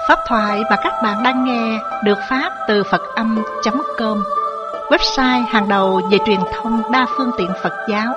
Pháp thoại mà các bạn đang nghe được phát từ Phật-âm.com, website hàng đầu về truyền thông đa phương tiện Phật giáo.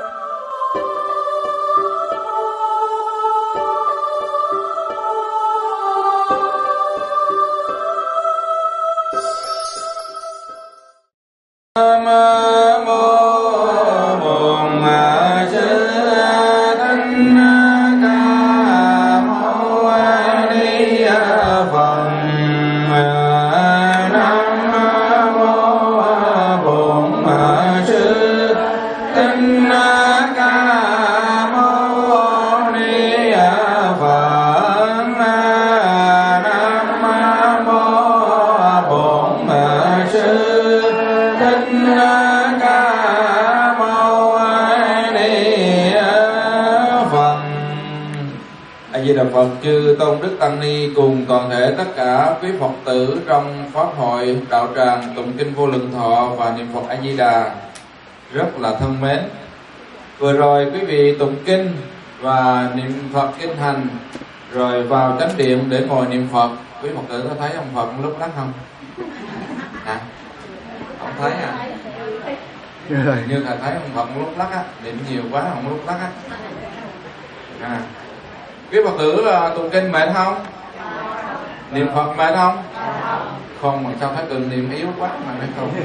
Phật, chư tôn đức tăng ni cùng toàn thể tất cả quý Phật tử trong pháp hội đạo tràng tụng kinh Vô Lượng Thọ và niệm Phật A Di Đà rất là thân mến. Vừa rồi quý vị tụng kinh và niệm Phật kinh hành rồi vào chánh điện để ngồi niệm Phật, quý Phật tử có thấy ông Phật lúc lắc không? Hả? Không thấy à? Như thầy thấy ông Phật lúc lắc á, niệm nhiều quá ông lúc lắc á. Quý Phật tử tụng kinh mệt không? Niệm Phật mệt không? Không, mà sao thấy cần niệm yếu quá mà nói không?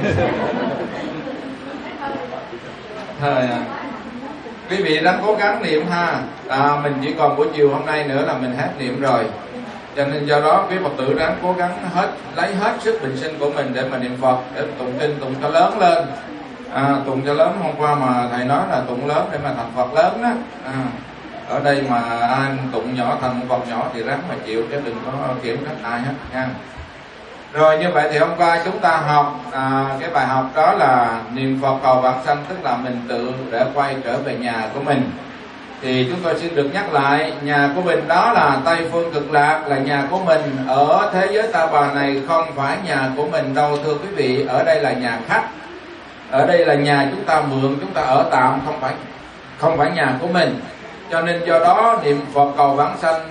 Thôi quý vị đang cố gắng niệm ha. Mình chỉ còn buổi chiều hôm nay nữa là mình hết niệm rồi. Cho nên do đó quý Phật tử đang cố gắng lấy hết sức bình sinh của mình để mà niệm Phật, để tụng kinh tụng cho lớn lên. Tụng cho lớn, hôm qua mà thầy nói là tụng lớn để mà thành Phật lớn đó. Ở đây mà ai tụng nhỏ thành Phật nhỏ thì ráng mà chịu, chứ đừng có kiểm trách ai hết nha. Rồi như vậy thì hôm qua chúng ta học cái bài học đó là niệm Phật cầu vãng sanh, tức là mình tự để quay trở về nhà của mình. Thì chúng tôi xin được nhắc lại, nhà của mình đó là Tây Phương Cực Lạc, là nhà của mình. Ở thế giới Ta Bà này không phải nhà của mình đâu thưa quý vị, ở đây là nhà khách. Ở đây là nhà chúng ta mượn, chúng ta ở tạm, không phải nhà của mình. Cho nên do đó niệm Phật cầu vãng sanh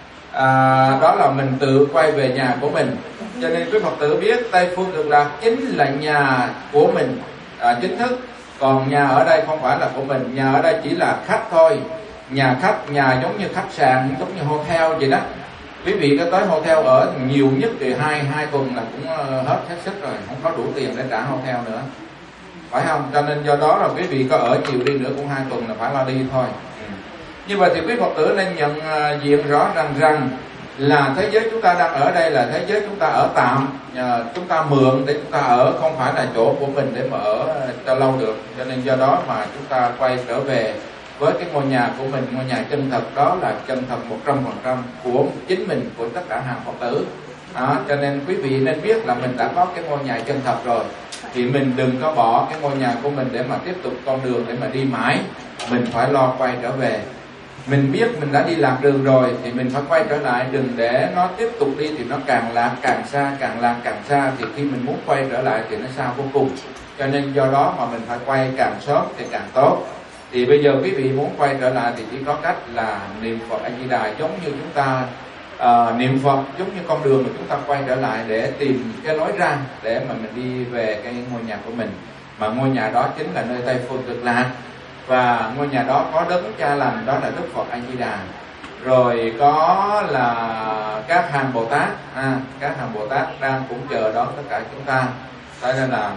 đó là mình tự quay về nhà của mình. Cho nên quý Phật tử biết Tây Phương Cực Lạc chính là nhà của mình chính thức. Còn nhà ở đây không phải là của mình, nhà ở đây chỉ là khách thôi. Nhà khách, nhà giống như khách sạn, giống như hotel vậy đó. Quý vị có tới hotel ở nhiều nhất thì hai tuần là cũng hết sức rồi, không có đủ tiền để trả hotel nữa, phải không? Cho nên do đó là quý vị có ở chiều đi nữa cũng 2 tuần là phải lo đi thôi. Như vậy thì quý Phật tử nên nhận diện rõ rằng là thế giới chúng ta đang ở đây là thế giới chúng ta ở tạm, chúng ta mượn để chúng ta ở, không phải là chỗ của mình để mà ở cho lâu được. Cho nên do đó mà chúng ta quay trở về với cái ngôi nhà của mình, ngôi nhà chân thật, đó là chân thật 100% của chính mình, của tất cả hàng Phật tử. Cho nên quý vị nên biết là mình đã có cái ngôi nhà chân thật rồi, thì mình đừng có bỏ cái ngôi nhà của mình để mà tiếp tục con đường để mà đi mãi. Mình phải lo quay trở về. Mình biết mình đã đi lạc đường rồi thì mình phải quay trở lại, đừng để nó tiếp tục đi thì nó càng lạc càng xa, càng lạc càng xa, thì khi mình muốn quay trở lại thì nó xa vô cùng. Cho nên do đó mà mình phải quay càng sớm thì càng tốt. Thì bây giờ quý vị muốn quay trở lại thì chỉ có cách là niệm Phật A Di Đà, giống như chúng ta niệm Phật giống như con đường mà chúng ta quay trở lại để tìm cái lối ra để mà mình đi về cái ngôi nhà của mình. Mà ngôi nhà đó chính là nơi Tây Phương Cực Lạc. Và ngôi nhà đó có đấng cha lành, đó là Đức Phật A Di Đà. Rồi có là các hàng Bồ Tát, các hàng Bồ Tát đang cũng chờ đón tất cả chúng ta. Cho nên là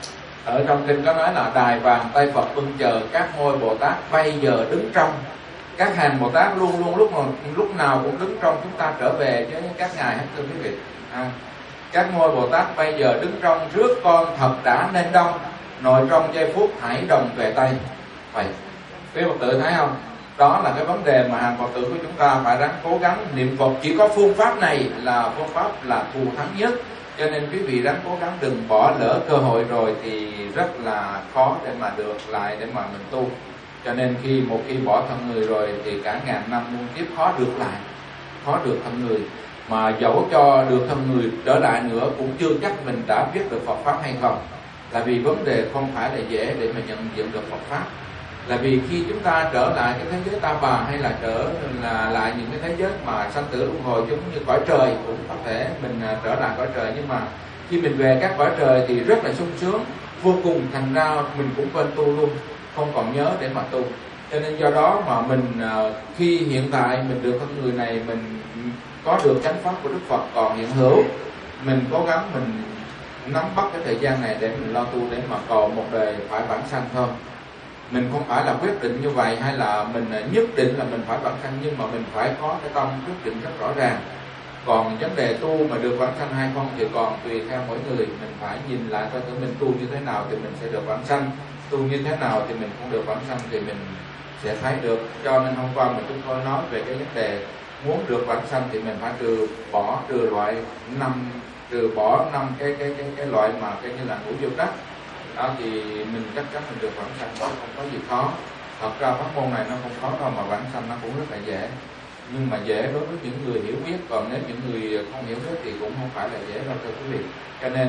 ở trong kinh có nói là đài vàng Tây Phật bưng chờ, các ngôi Bồ Tát bây giờ đứng trong. Các hàng Bồ Tát luôn luôn lúc nào cũng đứng trong chúng ta trở về với các ngài hết thưa quý vị. Các ngôi Bồ Tát bây giờ đứng trong, rước con thật đã nên đông, nội trong giây phút thảy đồng về Tây. Vậy quý Phật tử thấy không? Đó là cái vấn đề mà hàng Phật tử của chúng ta phải ráng cố gắng niệm Phật. Chỉ có phương pháp này là phương pháp là thù thắng nhất. Cho nên quý vị ráng cố gắng, đừng bỏ lỡ cơ hội rồi thì rất là khó để mà được lại để mà mình tu. Cho nên một khi bỏ thân người rồi thì cả ngàn năm muôn kiếp khó được lại, khó được thân người. Mà dẫu cho được thân người trở lại nữa cũng chưa chắc mình đã biết được Phật pháp hay không. Tại vì vấn đề không phải là dễ để mà nhận diện được Phật pháp. Là vì khi chúng ta trở lại cái thế giới ta bà, hay là lại những cái thế giới mà sanh tử luân hồi giống như cõi trời, cũng có thể mình trở lại cõi trời, nhưng mà khi mình về các cõi trời thì rất là sung sướng vô cùng, thành ra mình cũng quên tu luôn, không còn nhớ để mà tu. Cho nên do đó mà mình khi hiện tại mình được con người này, mình có được chánh pháp của Đức Phật còn hiện hữu, mình cố gắng mình nắm bắt cái thời gian này để mình lo tu, để mà còn một đời phải vãng sanh thôi. Mình không phải là quyết định như vậy, hay là mình nhất định là mình phải vãng sanh, nhưng mà mình phải có cái tâm quyết định rất rõ ràng. Còn vấn đề tu mà được vãng sanh hay không thì còn tùy theo mỗi người. Mình phải nhìn lại coi thử mình tu như thế nào thì mình sẽ được vãng sanh, tu như thế nào thì mình không được vãng sanh thì mình sẽ thấy được. Cho nên hôm qua mình chúng tôi nói về cái vấn đề muốn được vãng sanh thì mình phải trừ bỏ năm cái loại mà cái như là ngũ vô trách đó, thì mình chắc chắn mình được vãng sanh, đó không có gì khó. Thật ra pháp môn này nó không khó đâu, mà vãng sanh nó cũng rất là dễ, nhưng mà dễ đối với những người hiểu biết, còn nếu những người không hiểu biết thì cũng không phải là dễ đâu thưa quý vị. Cho nên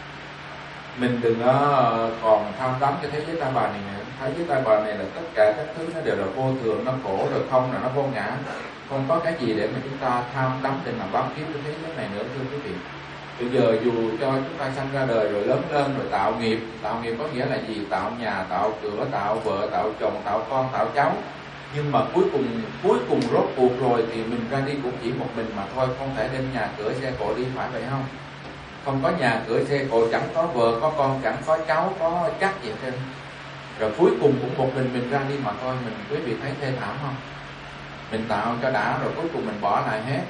mình đừng còn tham đắm cái thế giới ta bà này nữa. Thế giới ta bà này là tất cả các thứ nó đều là vô thường, nó khổ, rồi không là nó vô ngã, không có cái gì để mà chúng ta tham đắm để mà bám víu cái thế giới này nữa thưa quý vị. Bây giờ dù cho chúng ta sanh ra đời rồi lớn lên rồi tạo nghiệp có nghĩa là gì? Tạo nhà, tạo cửa, tạo vợ, tạo chồng, tạo con, tạo cháu. Nhưng mà cuối cùng rốt cuộc rồi thì mình ra đi cũng chỉ một mình mà thôi, không thể đem nhà cửa xe cộ đi, phải vậy không? Không có nhà cửa xe cộ, chẳng có vợ, có con, chẳng có cháu, có chắc gì hết. Rồi cuối cùng cũng một mình ra đi mà thôi. Mình quý vị thấy thê thảm không? Mình tạo cho đã rồi cuối cùng mình bỏ lại hết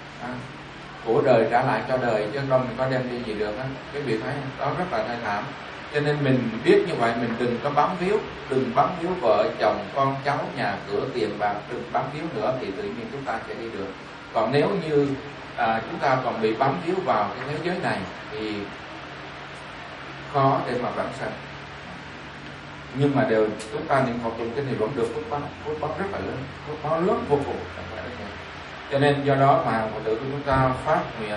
của đời trả lại cho đời, chứ không mình có đem đi gì được á. Quý vị thấy đó rất là thê thảm. Cho nên mình biết như vậy mình đừng có bám víu vợ chồng con cháu, nhà cửa, tiền bạc, đừng bám víu nữa thì tự nhiên chúng ta sẽ đi được. Còn nếu như chúng ta còn bị bám víu vào cái thế giới này thì khó để mà vãng sanh. Nhưng mà chúng ta niệm Phật tụng kinh thì vẫn được phước báo rất là lớn, phước báo lớn vô cùng. Cho nên do đó mà Phật tử của chúng ta phát nguyện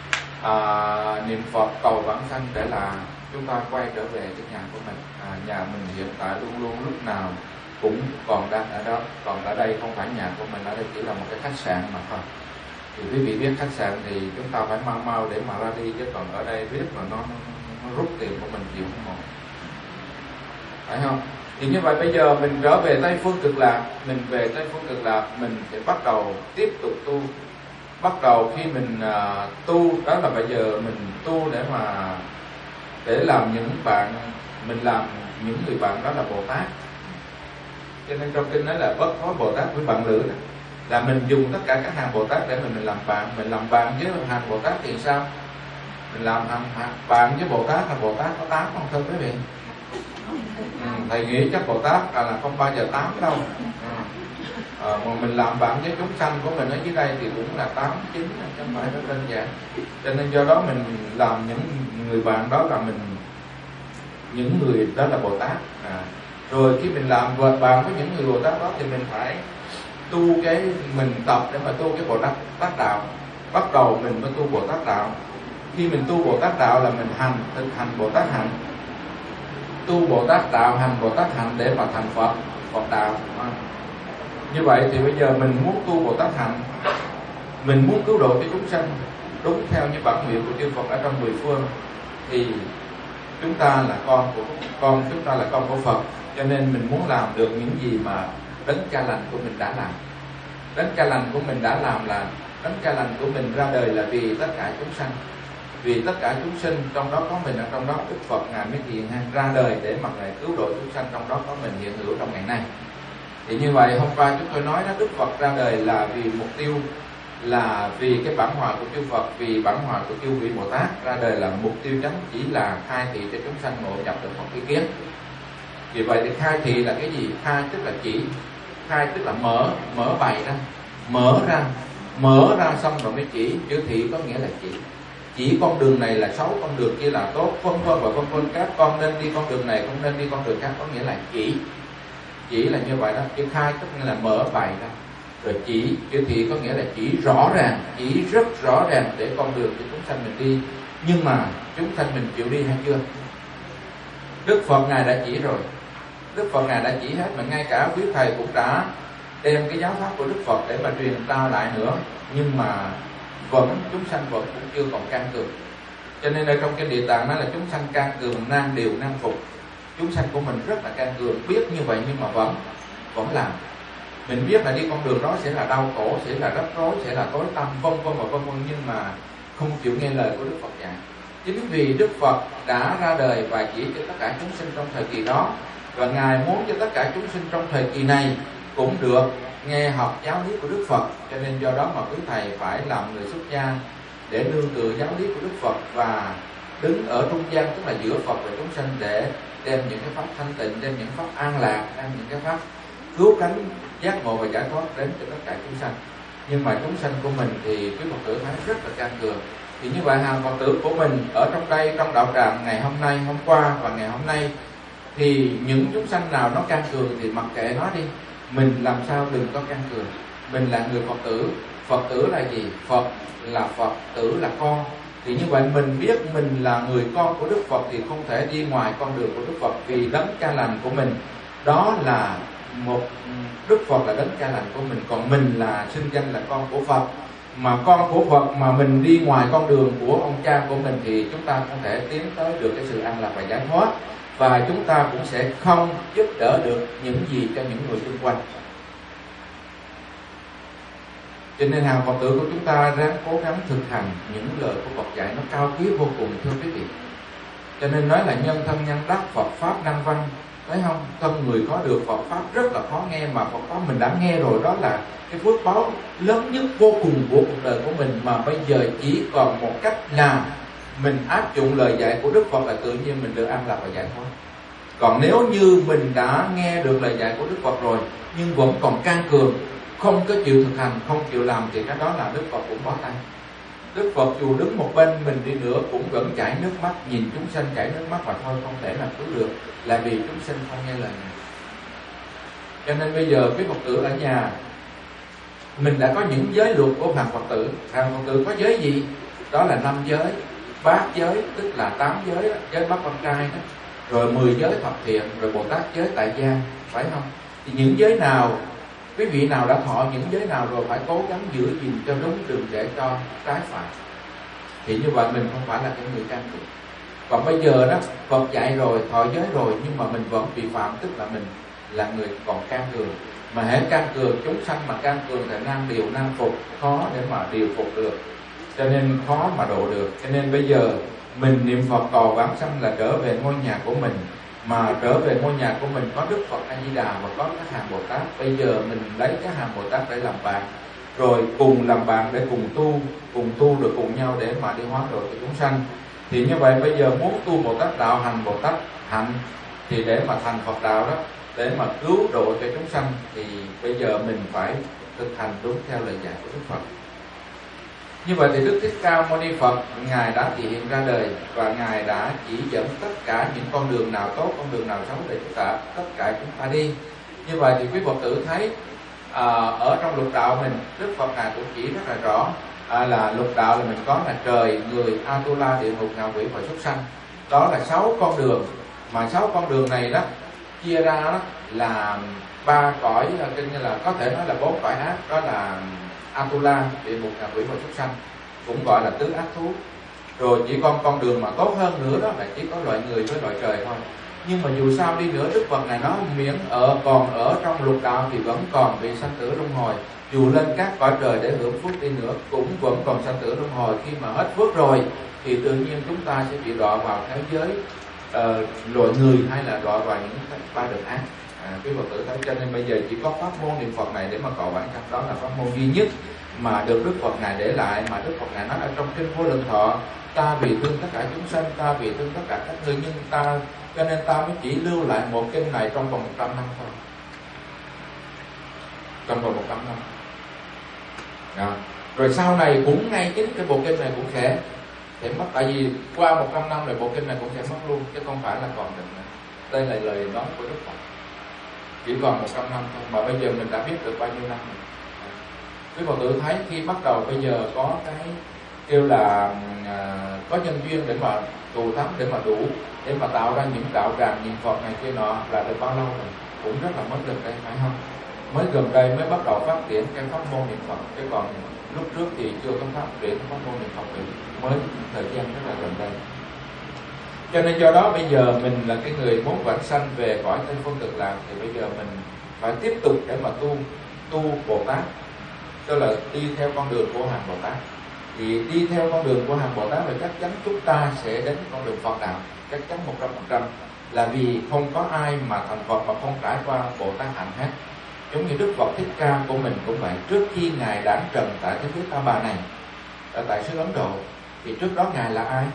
niệm Phật cầu vãng sanh để là chúng ta quay trở về cái nhà của mình. Nhà mình hiện tại luôn luôn lúc nào cũng còn đang ở đó, còn ở đây không phải nhà của mình, ở đây chỉ là một cái khách sạn mà thôi. Thì quý vị biết khách sạn thì chúng ta phải mau để mà ra đi, chứ còn ở đây biết mà nó rút tiền của mình chịu không nổi, phải không? Thì như vậy bây giờ mình trở về Tây Phương Cực Lạc, mình sẽ bắt đầu tiếp tục tu. Bắt đầu khi mình tu, đó là bây giờ mình tu để làm những người bạn đó là Bồ Tát. Cho nên trong kinh nói là bất thối Bồ Tát với bạn lữ đó, là mình dùng tất cả các hàng Bồ Tát để mình làm bạn. Mình làm bạn với hàng Bồ Tát thì sao? Mình làm bạn với Bồ Tát là Bồ Tát có 8 không thưa quý vị? Thầy nghĩ chắc Bồ Tát là không bao giờ 8 đâu. Mà mình làm bạn với chúng sanh của mình ở dưới đây thì cũng là 8, 9, không phải rất đơn giản. Cho nên do đó mình làm những người bạn đó là những người đó là Bồ Tát. Rồi khi mình làm bạn với những người Bồ Tát đó thì mình phải mình tập để mà tu cái Bồ Tát đạo. Bắt đầu mình mới tu Bồ Tát đạo. Khi mình tu Bồ Tát đạo là mình thực hành Bồ Tát hạnh. Tu Bồ Tát đạo, hành Bồ Tát hạnh để mà thành Phật đạo. Như vậy thì bây giờ mình muốn tu Bồ Tát hạnh, mình muốn cứu độ cho chúng sanh đúng theo như bản nguyện của chư Phật ở trong 10 phương, thì chúng ta là chúng ta là con của Phật. Cho nên mình muốn làm được những gì mà đấng cha lành của mình đã làm. Đấng cha lành của mình đã làm là đấng cha lành của mình ra đời là vì tất cả chúng sanh, vì tất cả chúng sinh, trong đó có mình, ở trong đó Đức Phật ngài mới hiện ra đời để mà ngài cứu độ chúng sanh, trong đó có mình hiện hữu trong ngày nay. Thì như vậy hôm qua chúng tôi nói đó, Đức Phật ra đời là vì mục tiêu, là vì cái bản hòa của chư Phật, vì bản hòa của chư vị Bồ Tát. Ra đời là mục tiêu chánh chỉ là khai thị cho chúng sanh ngộ nhập được một ý kiến. Vì vậy thì khai thị là cái gì? Khai tức là chỉ, khai tức là mở bày ra, mở ra xong rồi mới chỉ. Chữ thị có nghĩa là chỉ con đường này là xấu, con đường kia là tốt, vân vân, các con nên đi con đường này, không nên đi con đường khác, có nghĩa là chỉ là như vậy đó. Chữ khai tức là mở bày ra, rồi chỉ. Chữ thị có nghĩa là chỉ rõ ràng, chỉ rất rõ ràng để con đường cho chúng sanh mình đi. Nhưng mà chúng sanh mình chịu đi hay chưa? Đức Phật ngài đã chỉ rồi, Đức Phật Ngài đã chỉ hết, mà ngay cả quý thầy cũng đã đem cái giáo pháp của Đức Phật để mà truyền trao lại nữa, nhưng mà chúng sanh vẫn cũng chưa còn can cường. Cho nên ở trong cái Địa Tạng nói là chúng sanh can cường, nan điều nan phục. Chúng sanh của mình rất là can cường, biết như vậy nhưng mà vẫn làm. Mình biết là đi con đường đó sẽ là đau khổ, sẽ là rắc rối, sẽ là tối tăm, vân vân và vân vân, nhưng mà không chịu nghe lời của Đức Phật dạy. Chính vì Đức Phật đã ra đời và chỉ cho tất cả chúng sinh trong thời kỳ đó, và Ngài muốn cho tất cả chúng sinh trong thời kỳ này cũng được nghe học giáo lý của Đức Phật. Cho nên do đó mà quý thầy phải làm người xuất gia để nương tựa giáo lý của Đức Phật và đứng ở trung gian, tức là giữa Phật và chúng sanh, để đem những cái pháp thanh tịnh, đem những pháp an lạc, đem những cái pháp cứu cánh giác ngộ và giải thoát đến cho tất cả chúng sanh. Nhưng mà chúng sanh của mình thì quý Phật tử thấy rất là can cường. Thì như vậy hàng Phật tử của mình ở trong đây, trong đạo tràng ngày hôm nay, hôm qua và ngày hôm nay, thì những chúng sanh nào nó can cường thì mặc kệ nó đi, mình làm sao đừng có can cường. Mình là người Phật tử. Phật tử là gì? Phật là Phật, tử là con. Thì như vậy mình biết mình là người con của Đức Phật thì không thể đi ngoài con đường của Đức Phật, vì đấng cha lành của mình đó là một Đức Phật, là đấng cha lành của mình, còn mình là xưng danh là con của Phật. Mà con của Phật mà mình đi ngoài con đường của ông cha của mình thì chúng ta không thể tiến tới được cái sự an lạc và giải thoát, và chúng ta cũng sẽ không giúp đỡ được những gì cho những người xung quanh. Cho nên hàng Phật tử của chúng ta ráng cố gắng thực hành những lời của Phật dạy, nó cao quý vô cùng, thưa quý vị. Cho nên nói là nhân thân nhân đắc, Phật pháp năng văn. Thấy không? Thân người có được Phật pháp rất là khó nghe, mà Phật pháp mình đã nghe rồi, đó là cái phước báo lớn nhất vô cùng của cuộc đời của mình. Mà bây giờ chỉ còn một cách là mình áp dụng lời dạy của Đức Phật là tự nhiên mình được an lạc và giải thoát. Còn nếu như mình đã nghe được lời dạy của Đức Phật rồi nhưng vẫn còn can cường, không có chịu thực hành, không chịu làm, thì cái đó là Đức Phật cũng bó tay. Đức Phật dù đứng một bên mình đi nữa cũng vẫn chảy nước mắt, nhìn chúng sanh chảy nước mắt mà thôi, không thể nào cứu được, là vì chúng sanh không nghe lời Ngài. Cho nên bây giờ quý Phật tử ở nhà mình đã có những giới luật của hàng Phật tử. Hàng Phật tử có giới gì? Đó là 5 giới, bát giới, tức là 8 giới đó, giới bắt con trai đó, rồi 10 giới thập thiện, rồi Bồ Tát giới tại gia, phải không? Thì những giới nào, quý vị nào đã thọ những giới nào rồi phải cố gắng giữ gìn cho đúng, đừng để cho trái phạm. Thì như vậy mình không phải là cái người can cường. Còn bây giờ đó, Phật dạy rồi, thọ giới rồi, nhưng mà mình vẫn bị phạm, tức là mình là người còn can cường. Mà hễ can cường, chúng sanh mà can cường thì nan điều nan phục, khó để mà điều phục được, cho nên khó mà độ được. Cho nên bây giờ mình niệm Phật cầu vãng sanh là trở về ngôi nhà của mình. Mà trở về ngôi nhà của mình có Đức Phật A Di Đà và có các hàng Bồ Tát. Bây giờ mình lấy các hàng Bồ Tát để làm bạn, rồi cùng làm bạn để cùng tu được cùng nhau để mà đi hóa độ cho chúng sanh. Thì như vậy bây giờ muốn tu Bồ Tát đạo, hành Bồ Tát hạnh, thì để mà thành Phật đạo đó, để mà cứu độ cho chúng sanh, thì bây giờ mình phải thực hành đúng theo lời dạy của Đức Phật. Như vậy thì Đức Thích Ca Mâu Ni Phật Ngài đã thị hiện ra đời, và Ngài đã chỉ dẫn tất cả những con đường nào tốt, con đường nào xấu để tất cả chúng ta đi. Như vậy thì quý Phật tử thấy ở trong lục đạo mình, Đức Phật Ngài cũng chỉ rất là rõ, là lục đạo là mình có là trời, người, Atula, địa ngục, ngạ quỷ và súc sanh. Đó là 6 con đường, mà 6 con đường này đó chia ra đó là 3 cõi, kinh như là có thể nói là 4 cõi ác, đó là Atula, địa ngục, ngạ quỷ và súc sanh, cũng gọi là tứ ác thú. Rồi chỉ còn con đường mà tốt hơn nữa đó là chỉ có loại người với loại trời thôi. Nhưng mà dù sao đi nữa, Đức Phật này nói miễn còn ở trong lục đạo thì vẫn còn bị sanh tử luân hồi. Dù lên các cõi trời để hưởng phước đi nữa cũng vẫn còn sanh tử luân hồi. Khi mà hết phước rồi thì tự nhiên chúng ta sẽ bị đọa vào thế giới loại người, hay là đọa vào những 3 đường ác. Quý Phật tử thấy, cho nên bây giờ chỉ có pháp môn niệm Phật này để mà cầu bản thân, đó là pháp môn duy nhất mà được Đức Phật Ngài để lại. Mà Đức Phật Ngài nói ở trong kinh Vô Lượng Thọ, ta vì thương tất cả chúng sanh, ta vì thương tất cả các người, nhưng ta, cho nên ta mới chỉ lưu lại một kinh này trong vòng 100 năm thôi, trong vòng 100 năm. Đó. Rồi sau này cũng ngay chính cái bộ kinh này cũng sẽ mất, tại vì qua 100 năm rồi bộ kinh này cũng sẽ mất luôn, chứ không phải là còn được nữa. Đây là lời nói của Đức Phật, chỉ còn 100 năm thôi, mà bây giờ mình đã biết được bao nhiêu năm rồi. Quý Phật tử thấy khi bắt đầu bây giờ có cái kêu là có nhân duyên để mà tu thắng, để mà đủ, để mà tạo ra những đạo tràng niệm Phật này kia nọ là được bao lâu rồi? Cũng rất là mới gần đây phải không? Mới gần đây mới bắt đầu phát triển cái pháp môn niệm Phật, chứ còn lúc trước thì chưa có phát triển pháp môn niệm Phật được, mới thời gian rất là gần đây. Cho nên do đó bây giờ mình là cái người muốn vãng sanh về cõi Tây Phương Cực Lạc thì bây giờ mình phải tiếp tục để mà tu Bồ Tát, tức là đi theo con đường của hàng Bồ Tát. Thì đi theo con đường của hàng Bồ Tát là chắc chắn chúng ta sẽ đến con đường Phật đạo, chắc chắn 100%, là vì không có ai mà thành Phật mà không trải qua Bồ Tát hạnh hết. Giống như Đức Phật Thích Ca của mình cũng vậy, trước khi Ngài đản trần tại thế giới Ta Bà này, ở tại xứ Ấn Độ, thì trước đó Ngài là ai?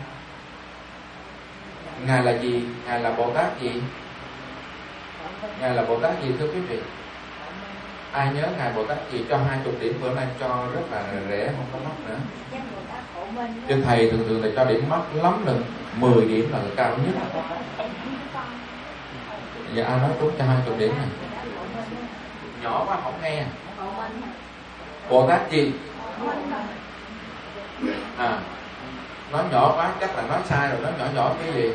Ngài là gì? Ngài là Bồ Tát gì? Ngài là Bồ Tát gì thưa quý vị? Ai nhớ Ngài Bồ Tát gì? Cho 20 điểm bữa nay cho rất là rẻ, không có mắc nữa. Cho thầy thường là cho điểm mắc lắm rồi, 10 điểm là cao nhất. Giờ ai nói trúng cho 20 điểm này? Nhỏ quá không nghe. Bồ Tát gì? Nói nhỏ quá chắc là nói sai rồi, nói nhỏ cái gì?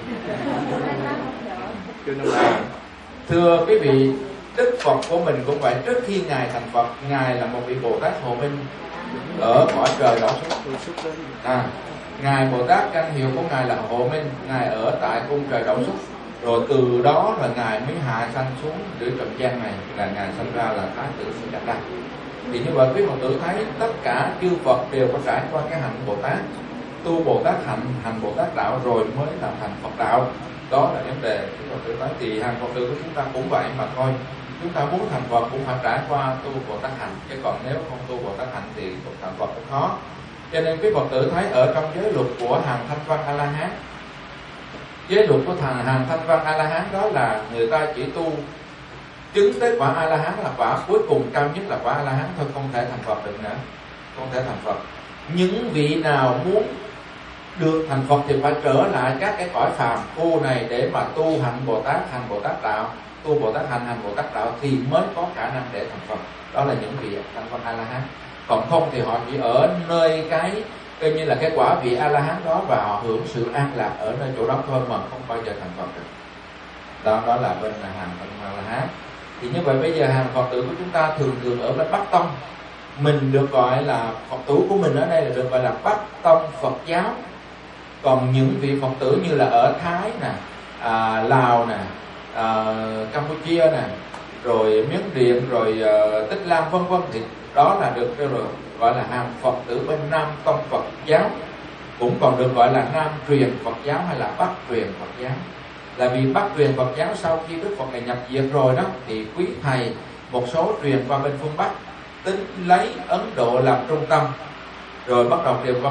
Thưa quý vị, Đức Phật của mình cũng vậy, trước khi Ngài thành Phật, Ngài là một vị Bồ Tát Hộ Minh ở cõi trời đỏ xuất. Ngài Bồ Tát danh hiệu của Ngài là Hộ Minh, Ngài ở tại cung trời đỏ xuất. Rồi từ đó là Ngài mới hạ sanh xuống dưới trần gian này, là Ngài sanh ra là Thái tử Sĩ Đạt Đa. Thì như vậy quý Phật tử thấy tất cả chư Phật đều có trải qua cái hạnh Bồ Tát, tu Bồ Tát hạnh, hành Bồ Tát đạo rồi mới là thành Phật đạo. Đó là vấn đề quý Phật tử nói. Thì hàng Phật tử của chúng ta cũng vậy mà thôi. Chúng ta muốn thành Phật cũng phải trải qua tu Bồ Tát hạnh, chứ còn nếu không tu Bồ Tát hạnh thì thành Phật cũng khó. Cho nên quý Phật tử thấy ở trong giới luật của hàng Thanh Văn A La Hán, giới luật của hàng Thanh Văn A La Hán đó là người ta chỉ tu chứng tới quả A La Hán, là quả cuối cùng cao nhất là quả A La Hán thôi, không thể thành Phật được nữa, không thể thành Phật. Những vị nào muốn được thành Phật thì phải trở lại các cái cõi phàm phu này để mà tu hành Bồ Tát, hành Bồ Tát đạo, tu Bồ Tát hành Bồ Tát đạo thì mới có khả năng để thành Phật. Đó là những vị Thanh Văn A La Hán. Còn không thì họ chỉ ở nơi cái coi như là cái quả vị A La Hán đó, và họ hưởng sự an lạc ở nơi chỗ đó thôi mà không bao giờ thành Phật được. Đó là bên hàng Thanh Văn A La Hán. Thì như vậy bây giờ hàng Phật tử của chúng ta thường ở bên Bắc Tông, mình được gọi là Phật tử của mình ở đây là được gọi là Bắc Tông Phật giáo. Còn những vị Phật tử như là ở Thái nè, Lào nè, Campuchia nè, rồi Miến Điện, rồi Tích Lam vân vân, thì đó là được gọi là hàng Phật tử bên Nam Tông Phật giáo, cũng còn được gọi là Nam truyền Phật giáo hay là Bắc truyền Phật giáo. Là vì Bắc truyền Phật giáo sau khi Đức Phật này nhập diệt rồi đó, thì quý thầy một số truyền qua bên phương Bắc, tính lấy Ấn Độ làm trung tâm, rồi bắt đầu truyền qua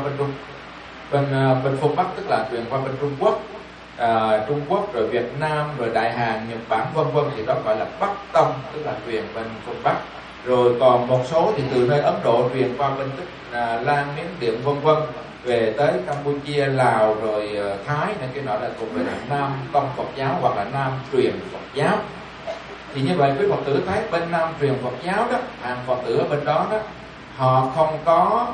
bên phương Bắc, tức là truyền qua bên Trung Quốc, rồi Việt Nam, rồi Đại Hàn, Nhật Bản vân vân, thì đó gọi là Bắc Tông, tức là truyền bên phương Bắc. Rồi còn một số thì từ nơi Ấn Độ truyền qua bên Lan, Miến Điện vân vân, về tới Campuchia, Lào, rồi Thái này cái nọ là thuộc về Nam Tông Phật giáo hoặc là Nam truyền Phật giáo. Thì như vậy quý Phật tử thấy bên Nam truyền Phật giáo đó, hàng Phật tử ở bên đó đó, họ không có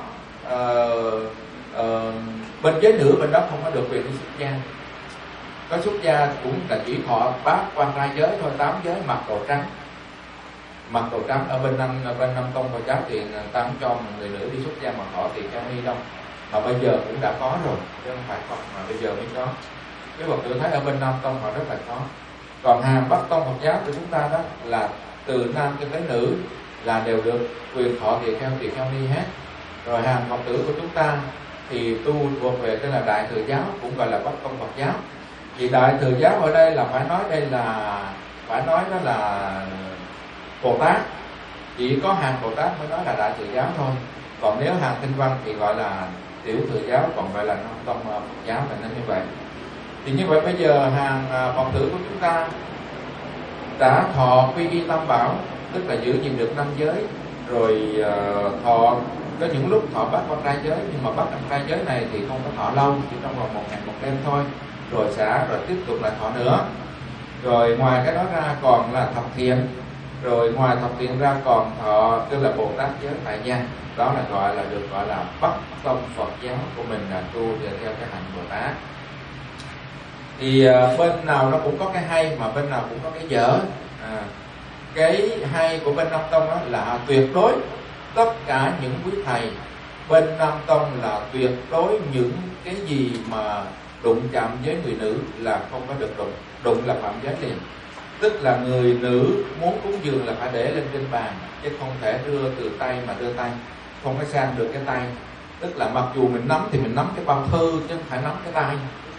bên giới nữ bên đó không có được quyền đi xuất gia. Có xuất gia cũng là chỉ thọ bát quan trai giới thôi, 8 giới, mặc đồ trắng. Mặc đồ trắng ở bên Nam Tông Phật giáo thì ta không cho người nữ đi xuất gia mà thọ tiền cho ni đâu. Mà bây giờ cũng đã có rồi, chứ không phải còn mà bây giờ mới có. Cái Phật tử thấy ở bên Nam Tông họ rất là có. Còn hàng Bắc Tông Phật giáo của chúng ta đó là từ nam cho tới nữ là đều được quyền thọ tỳ kheo ni hết. Rồi hàng Phật tử của chúng ta thì tu thuộc về tên là Đại Thừa giáo, cũng gọi là Bắc Tông Phật giáo. Thì Đại Thừa giáo ở đây là phải nói đó là Bồ Tát. Chỉ có hàng Bồ Tát mới nói là Đại Thừa giáo thôi. Còn nếu hàng Thanh Văn thì gọi là Tiểu Thừa giáo, còn gọi là Nam Tông Phật giáo, là nên như vậy. Thì như vậy bây giờ hàng Phật tử của chúng ta đã thọ quy y tam bảo, tức là giữ gìn được 5 giới, rồi thọ có những lúc thọ bát quan trai giới, nhưng mà bát quan trai giới này thì không có thọ lâu, chỉ trong vòng 1 ngày 1 đêm thôi, rồi xả, rồi tiếp tục lại thọ nữa. Rồi ngoài cái đó ra còn là thập thiện. Rồi ngoài thập thiện ra còn thọ, tức là Bồ Tát giới tại gia, đó là được gọi là Bắc tông Phật giáo của mình là tu theo cái hạnh Bồ Tát. Thì bên nào nó cũng có cái hay mà bên nào cũng có cái dở. Cái hay của bên Nam Tông đó là tuyệt đối tất cả những quý thầy bên Nam Tông là tuyệt đối những cái gì mà đụng chạm với người nữ là không có được đụng. Đụng là phạm giới liền. Tức là người nữ muốn cúng dường là phải để lên trên bàn, chứ không thể đưa từ tay mà đưa tay, không có sang được cái tay. Tức là mặc dù mình nắm thì mình nắm cái bao thư chứ không phải nắm cái tay.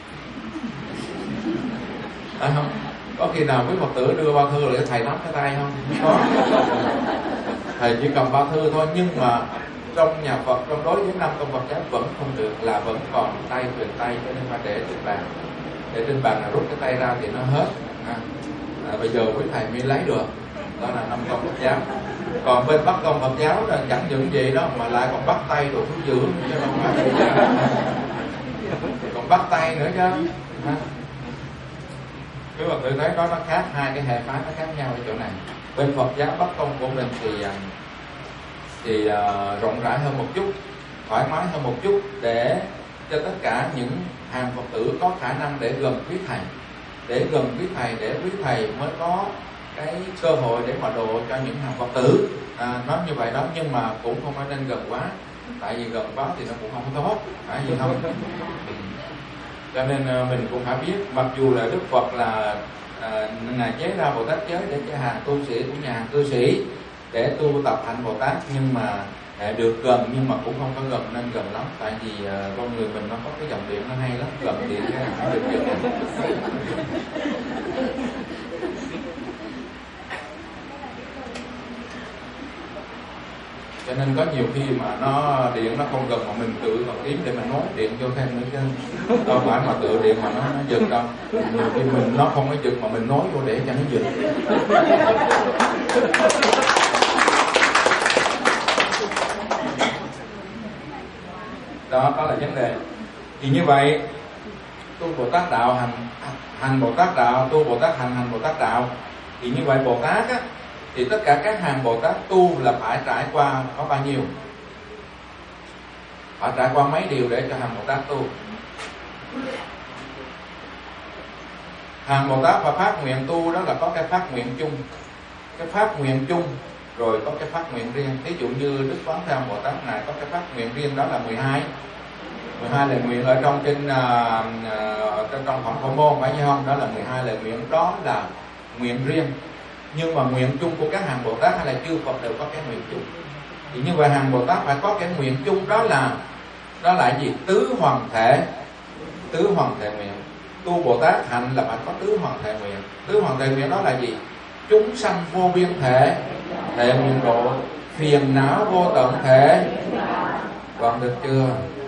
Không? Có khi nào quý Phật tử đưa bao thư để thầy nắm cái tay không? Có. Thầy chỉ cầm bao thư thôi, nhưng mà trong nhà Phật, trong đối với Nam Tông Phật giáo vẫn không được, là vẫn còn tay truyền tay, cho nên phải để trên bàn. Để trên bàn là rút cái tay ra thì nó hết. Bây giờ quý thầy mới lấy được. Đó là Nam Tông Phật giáo. Còn bên Bắc Tông Phật giáo là chẳng những vậy đó mà lại còn bắt tay đồ thứ dữ cho nó phải. Còn bắt tay nữa chứ. Quý Phật tử thấy đó nó khác, hai cái hệ phái nó khác nhau ở chỗ này. Bên Phật giáo Bắc Tông của mình thì rộng rãi hơn một chút, thoải mái hơn một chút, để cho tất cả những hàng Phật tử có khả năng để gần quý thầy, để gần quý thầy, để quý thầy mới có cái cơ hội để mà độ cho những hàng Phật tử. Nói như vậy đó, nhưng mà cũng không phải nên gần quá, tại vì gần quá thì nó cũng không tốt, phải gì không? Cho nên mình cũng phải biết, mặc dù là Đức Phật là ngài chế ra Bồ Tát giới để cho hàng tu sĩ của nhà hàng cư sĩ để tu tập hạnh Bồ Tát, nhưng mà được gần, nhưng mà cũng không có gần nên gần lắm, tại vì con người mình nó có cái dòng điện nó hay lắm, gần điện cái không được gần. Cho nên có nhiều khi mà nó điện nó không gần mà mình tự còn kiếm để mình nối điện vô thêm nữa chứ đâu phải mà tự điện mà nó giật đâu. Nhiều khi mình nó không có giật mà mình nối vô để cho nó giật. Đó là vấn đề. Thì như vậy tu Bồ Tát đạo hành Bồ Tát đạo, tu Bồ Tát hành Bồ Tát đạo. Thì như vậy Bồ Tát á, thì tất cả các hàng Bồ Tát tu là phải trải qua có bao nhiêu? Phải trải qua mấy điều để cho hàng Bồ Tát tu. Hàng Bồ Tát và phát nguyện tu đó là có cái phát nguyện chung, cái phát nguyện chung, rồi có cái phát nguyện riêng. Ví dụ như Đức Quán Thế Âm Bồ Tát này có cái phát nguyện riêng, đó là 12 lời nguyện ở trong trong Phẩm Phổ Môn, phải không? Đó là 12 lời nguyện, đó là nguyện riêng. Nhưng mà nguyện chung của các hàng Bồ Tát hay là chư Phật đều có cái nguyện chung. Thì như vậy hàng Bồ Tát phải có cái nguyện chung, đó là gì? Tứ hoàng thể nguyện. Tu Bồ Tát hạnh là phải có tứ hoàng thể nguyện. Tứ hoàng thể nguyện đó là gì? Chúng sanh vô biên thể nguyện độ, phiền não vô tận thể. Còn được chưa?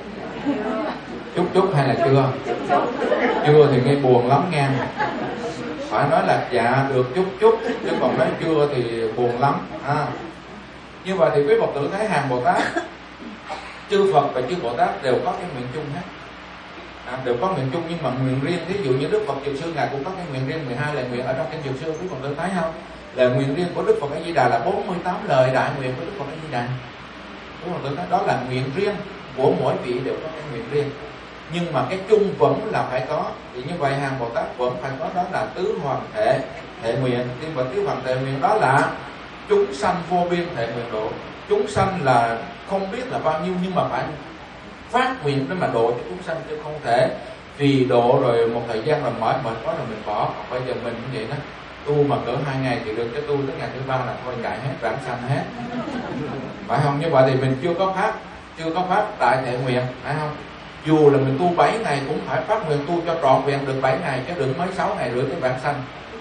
Chút hay là chưa? Chưa thì nghe buồn lắm nghe. Phải nói là dạ được chút, chứ còn nói chưa thì buồn lắm. Như vậy thì quý Phật tử thấy hàng Bồ Tát, chư Phật và chư Bồ Tát đều có cái nguyện chung hết. Đều có nguyện chung, nhưng mà nguyện riêng. Ví dụ như Đức Phật Dược Sư ngài cũng có cái nguyện riêng, 12 lời nguyện ở trong kinh Dược Sư, quý Phật tử thấy không? Lời nguyện riêng của Đức Phật A Di Đà là 48 lời đại nguyện của Đức Phật A Di Đà. Quý Phật tử thấy đó là nguyện riêng của mỗi vị, đều có cái nguyện riêng. Nhưng mà cái chung vẫn là phải có. Thì như vậy hàng Bồ Tát vẫn phải có, đó là tứ hoàng thể nguyện. Nhưng mà tứ hoàng thể nguyện đó là chúng sanh vô biên thể nguyện độ. Chúng sanh là không biết là bao nhiêu, nhưng mà phải phát nguyện để mà độ cho chúng sanh, chứ không thể vì độ rồi một thời gian rồi mệt quá rồi mình bỏ. Bây giờ mình cũng vậy đó, tu mà cỡ 2 ngày thì được, cái tu tới ngày thứ 3 là thôi chạy hết, rạng sanh hết, phải không? Như vậy thì mình chưa có phát đại thể nguyện, phải không? Dù là mình tu 7 ngày cũng phải phát nguyện tu cho trọn vẹn được 7 ngày, chứ đừng mới 6 ngày rưỡi cái vãng sanh.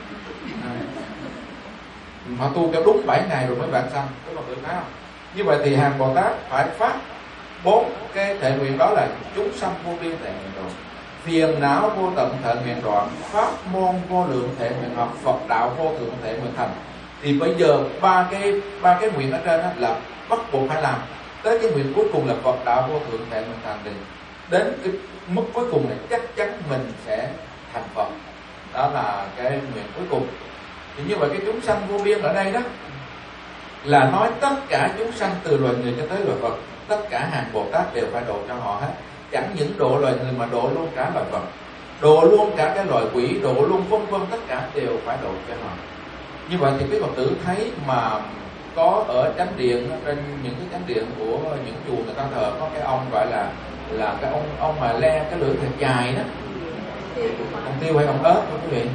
Mà tu cho đúng 7 ngày rồi mới vãng sanh, các bạn thấy không? Như vậy thì hàng Bồ Tát phải phát 4 cái thể nguyện, đó là chúng sanh vô biên thể nguyện đoạn, phiền não vô tận thể nguyện đoạn, pháp môn vô lượng thể nguyện học, Phật đạo vô thượng thể nguyện thành. Thì bây giờ ba cái nguyện ở trên đó là bắt buộc phải làm. Tới cái nguyện cuối cùng là Phật đạo vô thượng thể nguyện thành, thì đến cái mức cuối cùng này chắc chắn mình sẽ thành Phật. Đó là cái nguyện cuối cùng. Thì như vậy cái chúng sanh vô biên ở đây đó là nói tất cả chúng sanh từ loài người cho tới loài Phật, tất cả hàng Bồ Tát đều phải độ cho họ hết. Chẳng những độ loài người mà độ luôn cả loài Phật, độ luôn cả cái loài quỷ, độ luôn vân vân, tất cả đều phải độ cho họ. Như vậy thì quý Phật tử thấy mà có ở chánh điện, trên những cái chánh điện của những chùa người ta thờ có cái ông gọi là cái ông mà le cái lưỡi thật dài đó, ông Tiêu hay ông Ớt quý vị?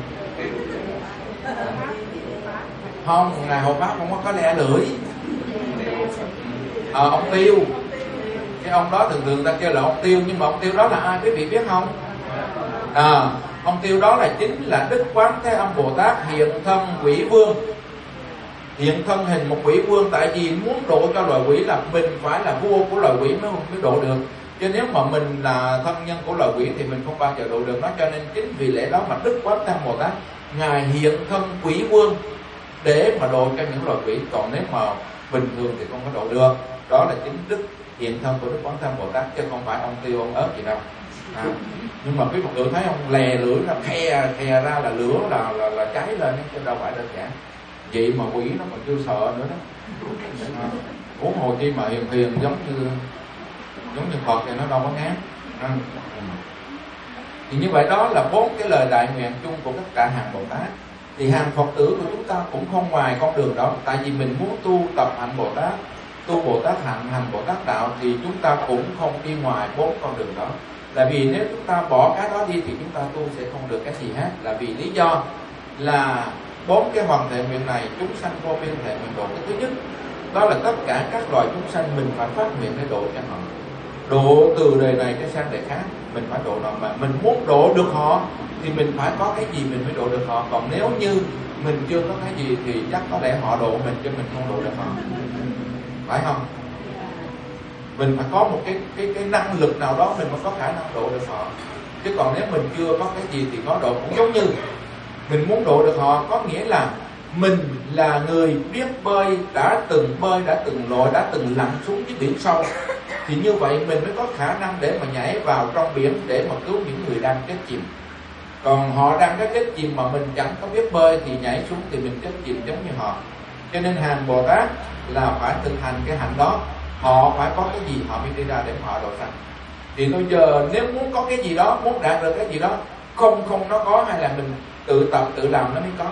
Không, ngài Hộ Pháp không có le lưỡi. Ông Tiêu, cái ông đó thường thường ta kêu là ông Tiêu, nhưng mà ông Tiêu đó là ai quý vị biết không? Ông Tiêu đó là chính là Đức Quán Thế Âm Bồ Tát hiện thân quỷ vương, hiện thân hình một quỷ vương. Tại vì muốn độ cho loài quỷ là mình phải là vua của loài quỷ mới độ được, chứ nếu mà mình là thân nhân của loài quỷ thì mình không bao giờ độ được nó. Cho nên chính vì lẽ đó mà Đức Quán Thế Âm Bồ Tát ngài hiện thân quỷ vương để mà độ cho những loài quỷ, còn nếu mà bình thường thì không có độ được. Đó là chính đức hiện thân của Đức Quán Thế Âm Bồ Tát, chứ không phải ông Tiêu ông Ớt gì đâu. Nhưng mà quý Phật tử thấy ông lè lưỡi là khe ra là lửa là cháy lên, chứ đâu phải đơn giản. Vậy mà quỷ nó còn chưa sợ nữa đó. Huống hồ chi mà hiền giống như Phật thì nó đâu có ngán. Thì như vậy đó là 4 cái lời đại nguyện chung của tất cả hàng Bồ Tát. Thì hàng Phật tử của chúng ta cũng không ngoài con đường đó. Tại vì mình muốn tu tập hạnh Bồ Tát, tu Bồ Tát hạnh, hành Bồ Tát đạo, thì chúng ta cũng không đi ngoài 4 con đường đó. Là vì nếu chúng ta bỏ cái đó đi thì chúng ta tu sẽ không được cái gì hết. Là vì lý do là 4 cái hoàn thể nguyện này, chúng sanh vô biên thể nguyện độ. Cái thứ nhất đó là tất cả các loài chúng sanh mình phải phát nguyện để độ cho họ, độ từ đời này cho sang đời khác. Mình phải độ họ, mà mình muốn độ được họ thì mình phải có cái gì mình mới độ được họ. Còn nếu như mình chưa có cái gì thì chắc có lẽ họ độ mình chứ mình không độ được họ, phải không? Mình phải có một cái năng lực nào đó mình mới có khả năng độ được họ. Chứ còn nếu mình chưa có cái gì thì có độ cũng giống như mình muốn độ được họ, có nghĩa là mình là người biết bơi, đã từng bơi, đã từng lội, đã từng lặn xuống dưới biển sâu, thì như vậy mình mới có khả năng để mà nhảy vào trong biển để mà cứu những người đang chết chìm. Còn họ đang có chết chìm mà mình chẳng có biết bơi thì nhảy xuống thì mình chết chìm giống như họ. Cho nên hàng Bồ Tát là phải thực hành cái hạnh đó. Họ phải có cái gì họ mới đi ra để họ độ sanh. Thì bây giờ nếu muốn có cái gì đó, muốn đạt được cái gì đó, không nó có, hay là mình tự tập tự làm nó mới có?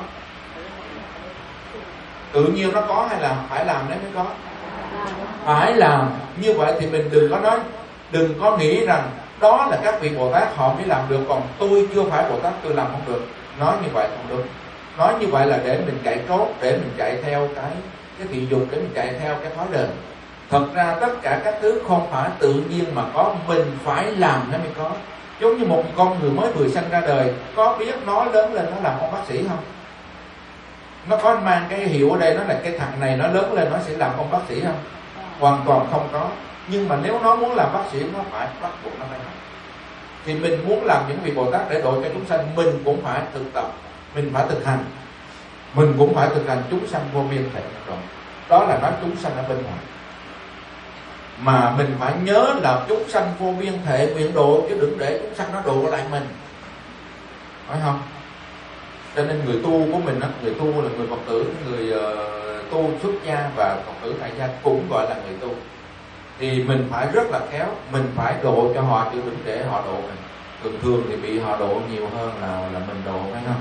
Tự nhiên nó có hay là phải làm nó mới có? Phải làm. Như vậy thì mình đừng có nói, đừng có nghĩ rằng đó là các vị Bồ Tát họ mới làm được, còn tôi chưa phải Bồ Tát tôi làm không được. Nói như vậy không được. Nói như vậy là để mình chạy trốn, để mình chạy theo cái thị dục, để mình chạy theo cái thói đời. Thật ra tất cả các thứ không phải tự nhiên mà có, mình phải làm nó mới có. Giống như một con người mới vừa sanh ra đời, có biết nó lớn lên nó làm ông bác sĩ không? Nó có mang cái hiệu ở đây, nó là cái thằng này nó lớn lên nó sẽ làm ông bác sĩ không? Hoàn toàn không có. Nhưng mà nếu nó muốn làm bác sĩ, nó phải bắt buộc nó phải làm. Thì mình muốn làm những vị Bồ Tát để độ cho chúng sanh, mình cũng phải thực tập, mình phải thực hành. Mình cũng phải thực hành chúng sanh vô biên thể rồi. Đó là nói chúng sanh ở bên ngoài. Mà mình phải nhớ là chúng sanh vô biên thể nguyện độ, chứ đừng để chúng sanh nó độ lại mình, phải không? Cho nên người tu của mình đó, người tu là người Phật tử, người tu xuất gia và Phật tử tại gia cũng gọi là người tu. Thì mình phải rất là khéo, mình phải độ cho họ chứ đừng để họ độ mình. Thường thường thì bị họ độ nhiều hơn là mình độ, phải không?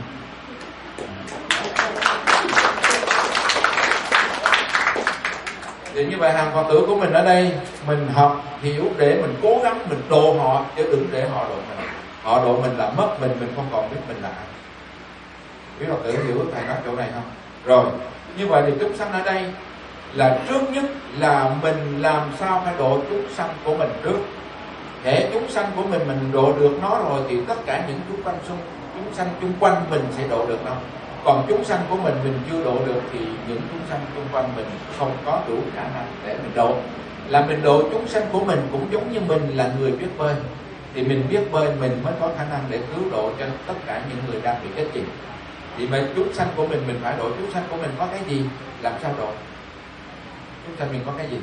Thì như vậy hàng Phật tử của mình ở đây, mình học hiểu để mình cố gắng mình độ họ, chứ đừng để họ độ mình. Họ độ mình là mất mình không còn biết mình là ai. Quý Phật tử hiểu thầy nói chỗ này không? Rồi, như vậy thì chúng sanh ở đây là trước nhất là mình làm sao phải độ chúng sanh của mình trước. Để chúng sanh của mình độ được nó rồi thì tất cả những chúng sanh chung quanh mình sẽ độ được nó. Còn chúng sanh của mình chưa độ được thì những chúng sanh xung quanh mình không có đủ khả năng để mình độ. Là mình độ chúng sanh của mình cũng giống như mình là người biết bơi. Thì mình biết bơi mình mới có khả năng để cứu độ cho tất cả những người đang bị chết chìm. Thì mà chúng sanh của mình phải độ chúng sanh của mình có cái gì, làm sao độ? Chúng sanh mình có cái gì?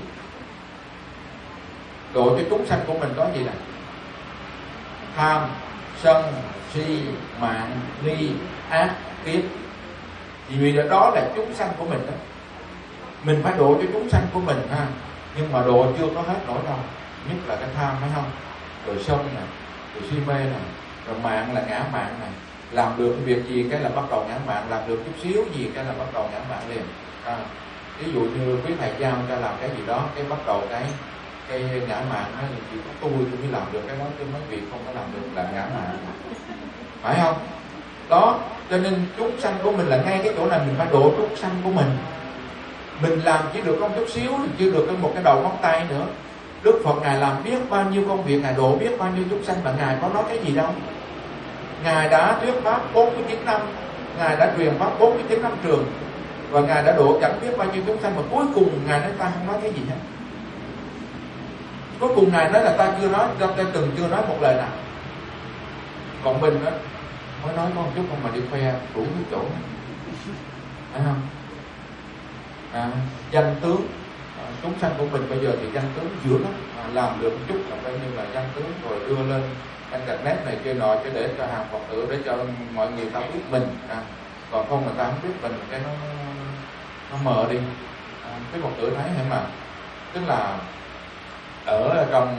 Độ cho chúng sanh của mình có gì nè? Tham, sân, si, mạng, nghi, ác, kiếp. Vì đó là chúng sanh của mình đó. Mình phải độ cho chúng sanh của mình ha. Nhưng mà độ chưa có hết nỗi đâu. Nhất là cái tham, phải không? Rồi sân nè, rồi si mê nè, rồi mạng là ngã mạng nè. Làm được cái việc gì cái là bắt đầu ngã mạng, làm được chút xíu gì cái là bắt đầu ngã mạng liền. Ví dụ như quý thầy giao cho làm cái gì đó, cái bắt đầu cái ngã mạng nó chỉ có tôi mới làm được cái đó, chứ mấy vị không có làm được là ngã mạng, phải không? Đó, cho nên chúng sanh của mình là ngay cái chỗ này mình phải độ chúng sanh của mình. Mình làm chỉ được có chút xíu, chưa được một cái đầu ngón tay nữa. Đức Phật Ngài làm biết bao nhiêu công việc, Ngài độ biết bao nhiêu chúng sanh mà Ngài có nói cái gì đâu. Ngài đã thuyết pháp 49 năm, Ngài đã truyền pháp 49 năm trường, và Ngài đã độ chẳng biết bao nhiêu chúng sanh, mà cuối cùng Ngài nói ta không nói cái gì hết. Cuối cùng Ngài nói là ta chưa nói một lời nào. Còn mình đó mới nói có một chút không mà đi khoe đủ cái chỗ, phải không? Danh tướng chúng sanh của mình bây giờ thì danh tướng dữ lắm, làm được một chút là coi như là danh tướng, rồi đưa lên internet này kia nọ, chứ để cho hàng Phật tử, để cho mọi người ta biết mình. Còn không người ta không biết mình, cái nó mờ đi. Cái Phật tử thấy hay mà, tức là ở trong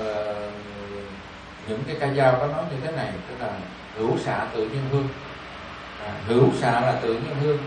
những cái ca dao có nói như thế này, tức là hữu xạ tự nhiên hương. Hữu xạ là tự nhiên hương.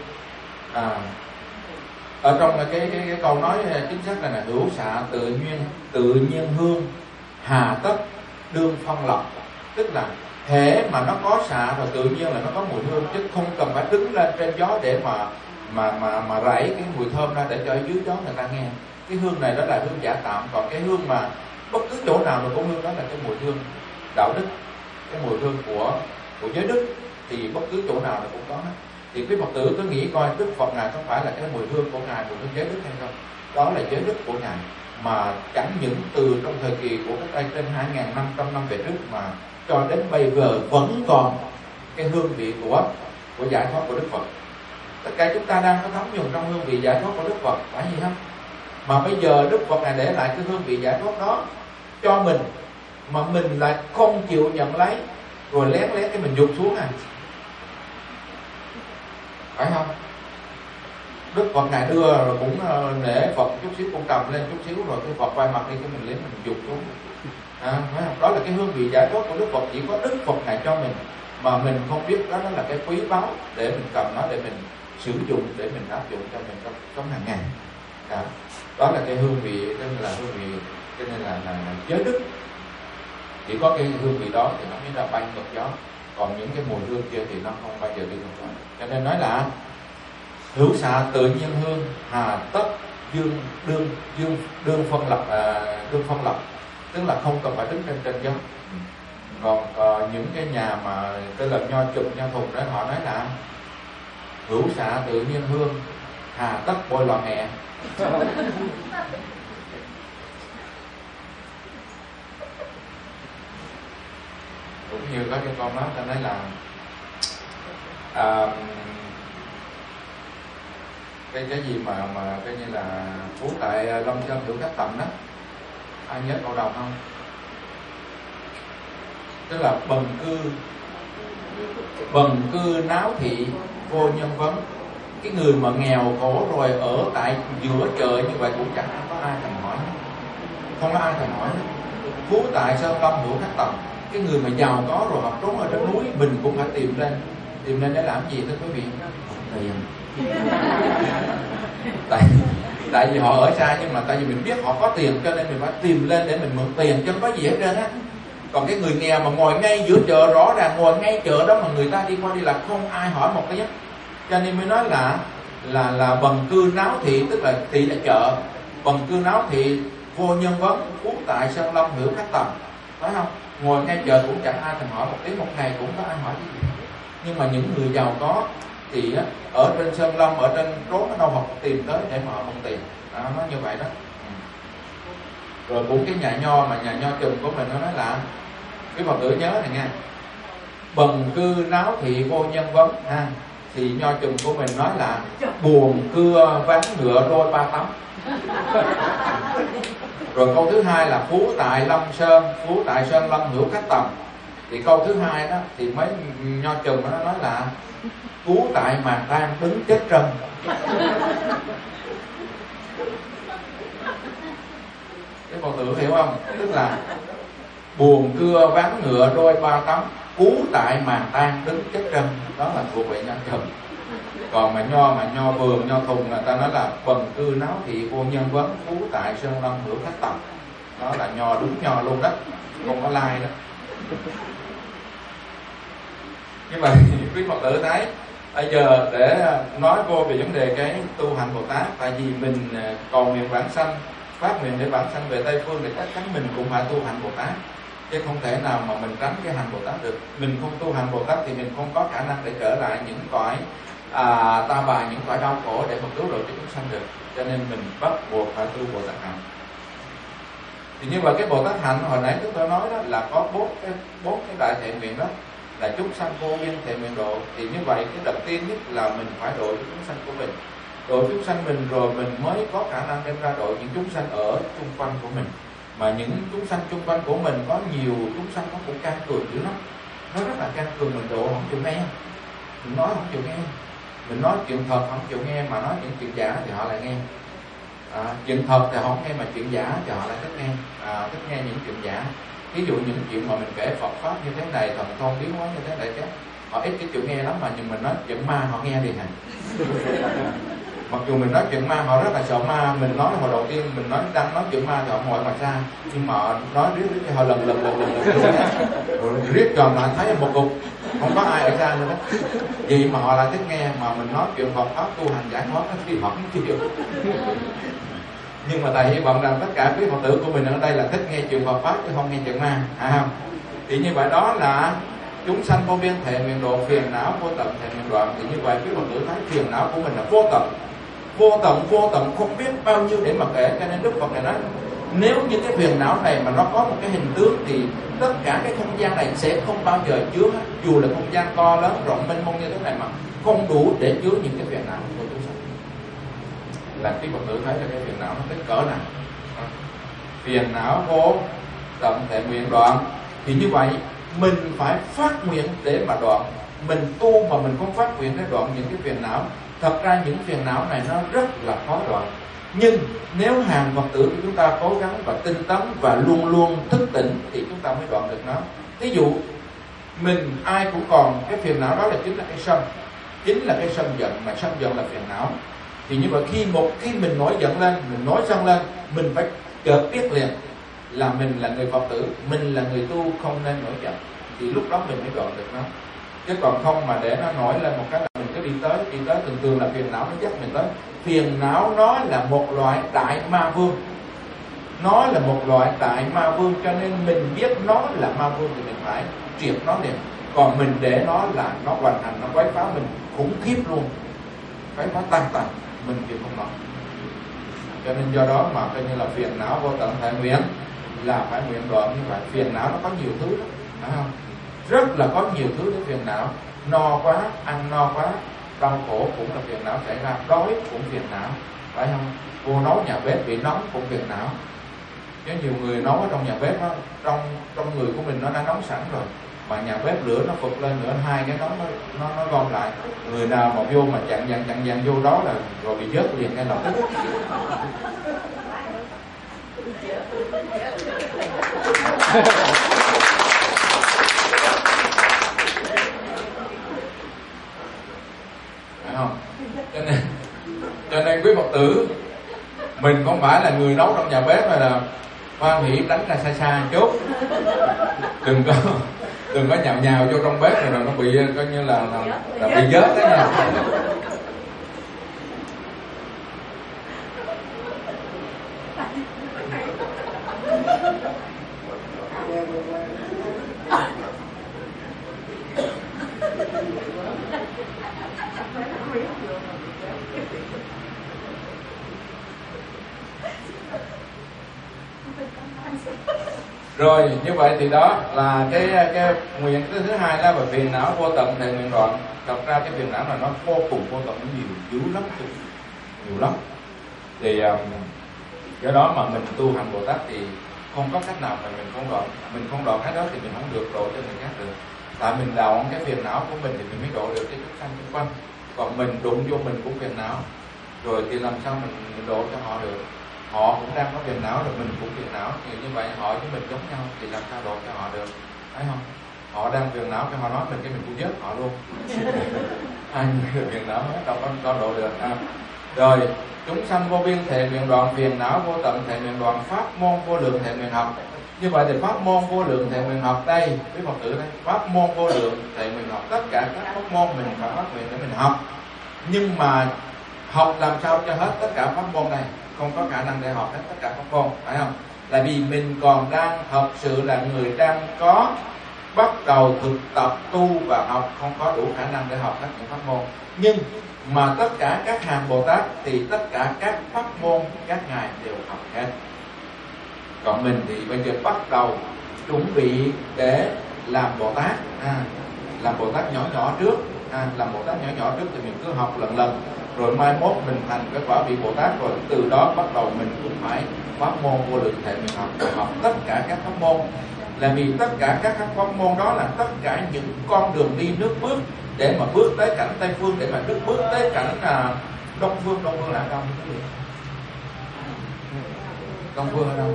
Ở trong cái câu nói chính xác là hữu xạ tự nhiên hương, hà tất đương phân lập. Tức là thể mà nó có xạ rồi tự nhiên là nó có mùi hương, chứ không cần phải đứng lên trên gió để mà rải cái mùi thơm ra để cho ở dưới gió người ta nghe. Cái hương này đó là hương giả tạm, còn cái hương mà bất cứ chỗ nào mà có hương đó là cái mùi hương đạo đức, cái mùi hương của giới đức, thì bất cứ chỗ nào nó cũng có hết. Thì quý Phật tử cứ nghĩ coi Đức Phật Ngài có phải là cái mùi hương của Ngài, mùi hương giới đức hay không? Đó là giới đức của Ngài, mà chẳng những từ trong thời kỳ của cách đây trên 2.500 năm về trước mà cho đến bây giờ vẫn còn cái hương vị của giải thoát của Đức Phật. Tất cả chúng ta đang có thấm nhuần trong hương vị giải thoát của Đức Phật, phải gì không? Mà bây giờ Đức Phật Ngài để lại cái hương vị giải thoát đó cho mình, mà mình lại không chịu nhận lấy, rồi lén cái mình dục xuống phải không? Đức Phật Ngài đưa rồi cũng nể Phật chút xíu, cũng cầm lên chút xíu, rồi cái Phật quay mặt đi, cái mình lấy mình dục xuống. Phải không? Đó là cái hương vị giải thoát của Đức Phật, chỉ có Đức Phật Ngài cho mình, mà mình không biết đó là cái quý báu để mình cầm nó, để mình sử dụng, để mình áp dụng cho mình trong sống hàng ngày. Đó là cái hương vị, cho nên là hương vị, cho nên là giới đức. Chỉ có cái hương vị đó thì nó mới ra bay ngược gió, còn những cái mùi hương kia thì nó không bao giờ đi ngược gió. Cho nên nói là hữu xạ tự nhiên hương, hà tất đương phân lập, tức là không cần phải đứng trên gió. Còn những cái nhà mà tên là nho chùm nho thùng đó, họ nói là hữu xạ tự nhiên hương, hà tất bôi lò mẹ. Cũng như có cái con đó ta nói là cái gì mà cái như là trú tại Lâm Sơn Hữu Khách Tầm đó, ai nhớ câu đầu không? Tức là bần cư náo thị vô nhân vấn. Cái người mà nghèo khổ rồi ở tại giữa trời như vậy cũng chẳng có ai thèm hỏi, không có ai thèm hỏi. Phú tại Sơn Lâm Hữu Khách Tầm. Cái người mà giàu có rồi học trốn ở trên núi, mình cũng phải tìm lên để làm gì thưa quý vị? Tiền. Tại vì họ ở xa, nhưng mà tại vì mình biết họ có tiền cho nên mình phải tìm lên để mình mượn tiền, chứ không có gì hết trơn á. Còn cái người nghèo mà ngồi ngay giữa chợ, rõ ràng ngồi ngay chợ đó mà người ta đi qua đi lại không ai hỏi một cái. Cho nên mới nói là bần cư náo thị, tức là thị là chợ. Bần cư náo thị vô nhân vấn, phú tại Sơn Lâm Hữu Khách Tầm, phải không? Ngồi ngay chợ cũng chẳng ai thèm hỏi một tiếng, một ngày cũng có ai hỏi cái gì. Nhưng mà những người giàu có thì ở trên Sơn Lâm, ở trên trốn ở đâu họ tìm tới để mà họ mượn tiền. Nó như vậy đó. Rồi cũng cái nhà nho chùm của mình nó nói là cái Phật tử nhớ này nha, bần cư náo thị vô nhân vấn ha. Thì nho chùm của mình nói là buồn cưa ván ngựa đôi ba tấm. Rồi câu thứ hai là phú tại Lâm Sơn, phú tại Sơn Lâm Hữu Khách Tầm. Thì câu thứ hai đó thì mấy nho chùm nó nói là cứu tại màn tang đứng chết trân. Cái Phật tử hiểu không? Tức là buồn cưa ván ngựa đôi ba tấm, cứu tại màn tang đứng chết trân. Đó là thuộc về nho chùm. Còn mà nho vườn, nho thùng, người ta nói là bần cư náo thị vô nhân vấn, cứu tại sơn lâm hữu khách tộc. Đó là nho đúng nho luôn đó, không có lai đó. Nhưng mà quý Phật tử thấy bây giờ để nói vô về vấn đề cái tu hành Bồ Tát, tại vì mình cầu nguyện vãng sanh, phát nguyện để vãng sanh về Tây Phương, thì chắc chắn mình cũng phải tu hành Bồ Tát, chứ không thể nào mà mình tránh cái hành Bồ Tát được. Mình không tu hành Bồ Tát thì mình không có khả năng để trở lại những cõi ta bà, những cõi đau khổ để mà cứu độ cho chúng sanh được. Cho nên mình bắt buộc phải tu Bồ Tát hạnh. Thì như vậy cái Bồ Tát hạnh hồi nãy chúng tôi nói đó là có bốn cái đại thệ nguyện đó, là chúng sanh vô biên thệ nguyện độ. Thì như vậy cái đầu tiên nhất là mình phải độ cho chúng sanh của mình, độ chúng sanh mình rồi mình mới có khả năng đem ra độ những chúng sanh ở xung quanh của mình. Mà những chúng sanh xung quanh của mình có nhiều chúng sanh nó cũng can cường dữ lắm, nó rất là can cường, mình độ không chịu nghe, mình nói không chịu nghe, mình nói chuyện thật không chịu nghe, mà nói những chuyện giả thì họ lại nghe. Chuyện thật thì họ không nghe, mà chuyện giả thì họ lại thích nghe, thích nghe những chuyện giả. Ví dụ những chuyện mà mình kể Phật pháp như thế này, thần thông biến hóa như thế này chứ họ ít cái chịu nghe lắm, mà nhưng mình nói chuyện ma họ nghe đi hả? Mặc dù mình nói chuyện ma họ rất là sợ ma. Mình nói hồi đầu tiên mình đang nói chuyện ma thì họ ngồi ngoài xa, nhưng mà họ nói riết họ lần rồi riết rồi mà thấy một cục không có ai ở xa nữa đó. Vậy mà họ lại thích nghe, mà mình nói chuyện Phật pháp tu hành giải thoát thì họ không chịu. Nhưng mà thầy hy vọng rằng tất cả quý Phật tử của mình ở đây là thích nghe chuyện Phật pháp chứ không nghe chuyện ma, không? Thì như vậy đó là chúng sanh vô biên thệ nguyện độ, phiền não vô tận thệ nguyện đoạn. Thì như vậy quý Phật tử thấy phiền não của mình là vô tận không biết bao nhiêu để mà kể. Cho nên Đức Phật này nói nếu như cái phiền não này mà nó có một cái hình tướng thì tất cả cái không gian này sẽ không bao giờ chứa hết. Dù là không gian to lớn rộng mênh mông như thế này mà không đủ để chứa những cái phiền não của chúng sanh. Là quý Phật tử thấy là cái phiền não nó tới cỡ nào. Phiền não vô tận thệ nguyện đoạn. Thì như vậy mình phải phát nguyện để mà đoạn. Mình tu mà mình không phát nguyện để đoạn những cái phiền não, thật ra những phiền não này nó rất là khó đoạn. Nhưng nếu hàng Phật tử của chúng ta cố gắng và tinh tấn và luôn luôn thức tỉnh thì chúng ta mới đoạn được nó. Ví dụ mình ai cũng còn cái phiền não, đó là chính là cái sân, chính là cái sân giận, mà sân giận là phiền não. Thì như vậy khi mình nổi giận lên, mình nổi sân lên, mình phải chợt biết liền là mình là người Phật tử, mình là người tu, không nên nổi giận. Thì lúc đó mình mới đoạn được nó. Chứ còn không mà để nó nổi lên một cái là mình cứ đi tới thường là phiền não nó dắt mình tới. Phiền não nó là một loại đại ma vương, nó là một loại đại ma vương, cho nên mình biết nó là ma vương thì mình phải triệt nó liền. Còn mình để nó là nó hoành hành, nó quấy phá mình khủng khiếp luôn, quấy phá tan tành, mình chịu không nổi. Cho nên do đó mà coi như là phiền não vô tận thệ nguyện là phải nguyện đoạn. Như vậy phiền não nó có nhiều thứ đó, phải không? Rất là có nhiều thứ để phiền não. No quá, ăn no quá, đau khổ cũng là phiền não xảy ra, đói cũng phiền não, phải không? Vô nấu nhà bếp bị nóng cũng phiền não. Chứ nhiều người nấu ở trong nhà bếp đó, trong người của mình nó đã nóng sẵn rồi, mà nhà bếp lửa nó phụt lên nữa, hai cái nóng nó gom lại. Người nào mà vô mà chặn dàn vô đó là rồi bị vớt liền ngay lập tức. Phải không? Cho nên quý Phật tử mình không phải là người nấu trong nhà bếp, mà là hoan hỷ đánh ra xa chút. Đừng có nhào vô trong bếp rồi nó bị coi như là bị vớt đấy nha. Rồi như vậy thì đó là cái nguyện thứ hai là về phiền não vô tận thệ nguyện đoạn. Thật ra cái phiền não là nó vô cùng vô tận, nó nhiều lắm. Thì do đó mà mình tu hành Bồ Tát thì không có cách nào mà mình không đoạn cái đó thì mình không được độ cho người khác được. Tại mình đoạn cái phiền não của mình thì mình mới độ được cái chúng sanh xung quanh. Còn mình đụng vô mình cũng phiền não rồi thì làm sao mình độ cho họ được? Họ cũng đang có phiền não rồi mình cũng phiền não, thì như vậy họ với mình giống nhau thì làm sao độ cho họ được, thấy không? Họ đang phiền não cái họ nói mình, cái mình cũng vớt họ luôn. Ai người phiền não hết đâu có độ được. Rồi chúng sanh vô biên thệ nguyện đoạn phiền não vô tận thệ nguyện đoạn pháp môn vô lượng thệ nguyện học. Như vậy thì pháp môn vô lượng thệ nguyện học đây, quý Phật tử đây, pháp môn vô lượng thệ nguyện học, tất cả các pháp môn mình phải phát nguyện để mình học. Nhưng mà học làm sao cho hết tất cả pháp môn này, không có khả năng để học hết tất cả pháp môn, phải không? Là vì mình còn đang thật sự là người đang có bắt đầu thực tập tu và học, không có đủ khả năng để học hết những pháp môn. Nhưng mà tất cả các hàng Bồ Tát thì tất cả các pháp môn các ngài đều học hết. Còn mình thì bây giờ bắt đầu chuẩn bị để làm Bồ Tát, làm Bồ Tát nhỏ nhỏ trước, làm Bồ Tát nhỏ nhỏ trước thì mình cứ học lần lần, rồi mai mốt mình thành cái quả vị Bồ Tát, rồi từ đó bắt đầu mình cũng phải pháp môn vô lượng thệ mình học tất cả các pháp môn. Là vì tất cả các pháp môn đó là tất cả những con đường đi nước bước để mà bước tới cảnh Tây Phương, để mà bước tới cảnh Đông Phương. Đông Phương là đâu? Đông Phương ở đâu?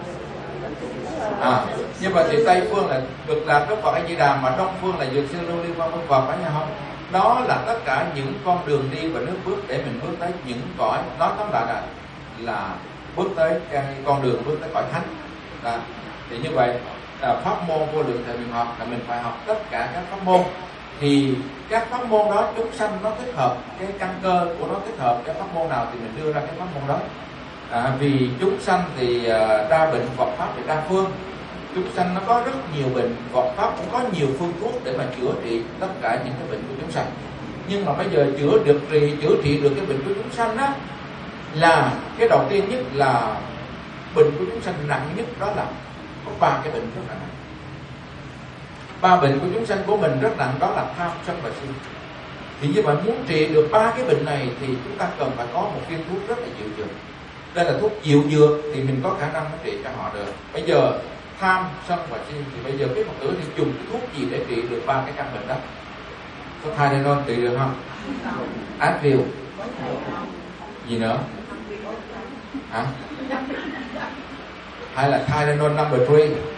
Nhưng mà thì Tây Phương là được làm Đức Phật A Di Đà, mà Đông Phương là dược sư lưu ly quan Phật, phải không? Đó là tất cả những con đường đi và nước bước để mình bước tới những cõi. Nói tóm lại là bước tới cái con đường bước tới cõi thánh. Thì như vậy pháp môn vô lượng thệ nguyện học là mình phải học tất cả các pháp môn. Thì các pháp môn đó chúng sanh nó thích hợp, cái căn cơ của nó thích hợp cái pháp môn nào thì mình đưa ra cái pháp môn đó. Vì chúng sanh thì đa bệnh Phật pháp thì đa phương. Chúng sanh nó có rất nhiều bệnh, Phật pháp cũng có nhiều phương thuốc để mà chữa trị tất cả những cái bệnh của chúng sanh. Nhưng mà bây giờ chữa trị được cái bệnh của chúng sanh á, là cái đầu tiên nhất là bệnh của chúng sanh nặng nhất, đó là có 3 cái bệnh rất là nặng. 3 bệnh của chúng sanh của mình rất nặng, đó là tham sân và si. Thì như vậy muốn trị được 3 cái bệnh này thì chúng ta cần phải có một viên thuốc rất là dịu dược. Đây là thuốc dịu dược thì mình có khả năng mới trị cho họ được. Bây giờ tham sân và si thì bây giờ cái Phật tử thì dùng cái thuốc gì để trị được 3 cái căn bệnh đó? Có Tylenol trị được không? Advil. Gì nữa? Hả? Hay là Tylenol number 3?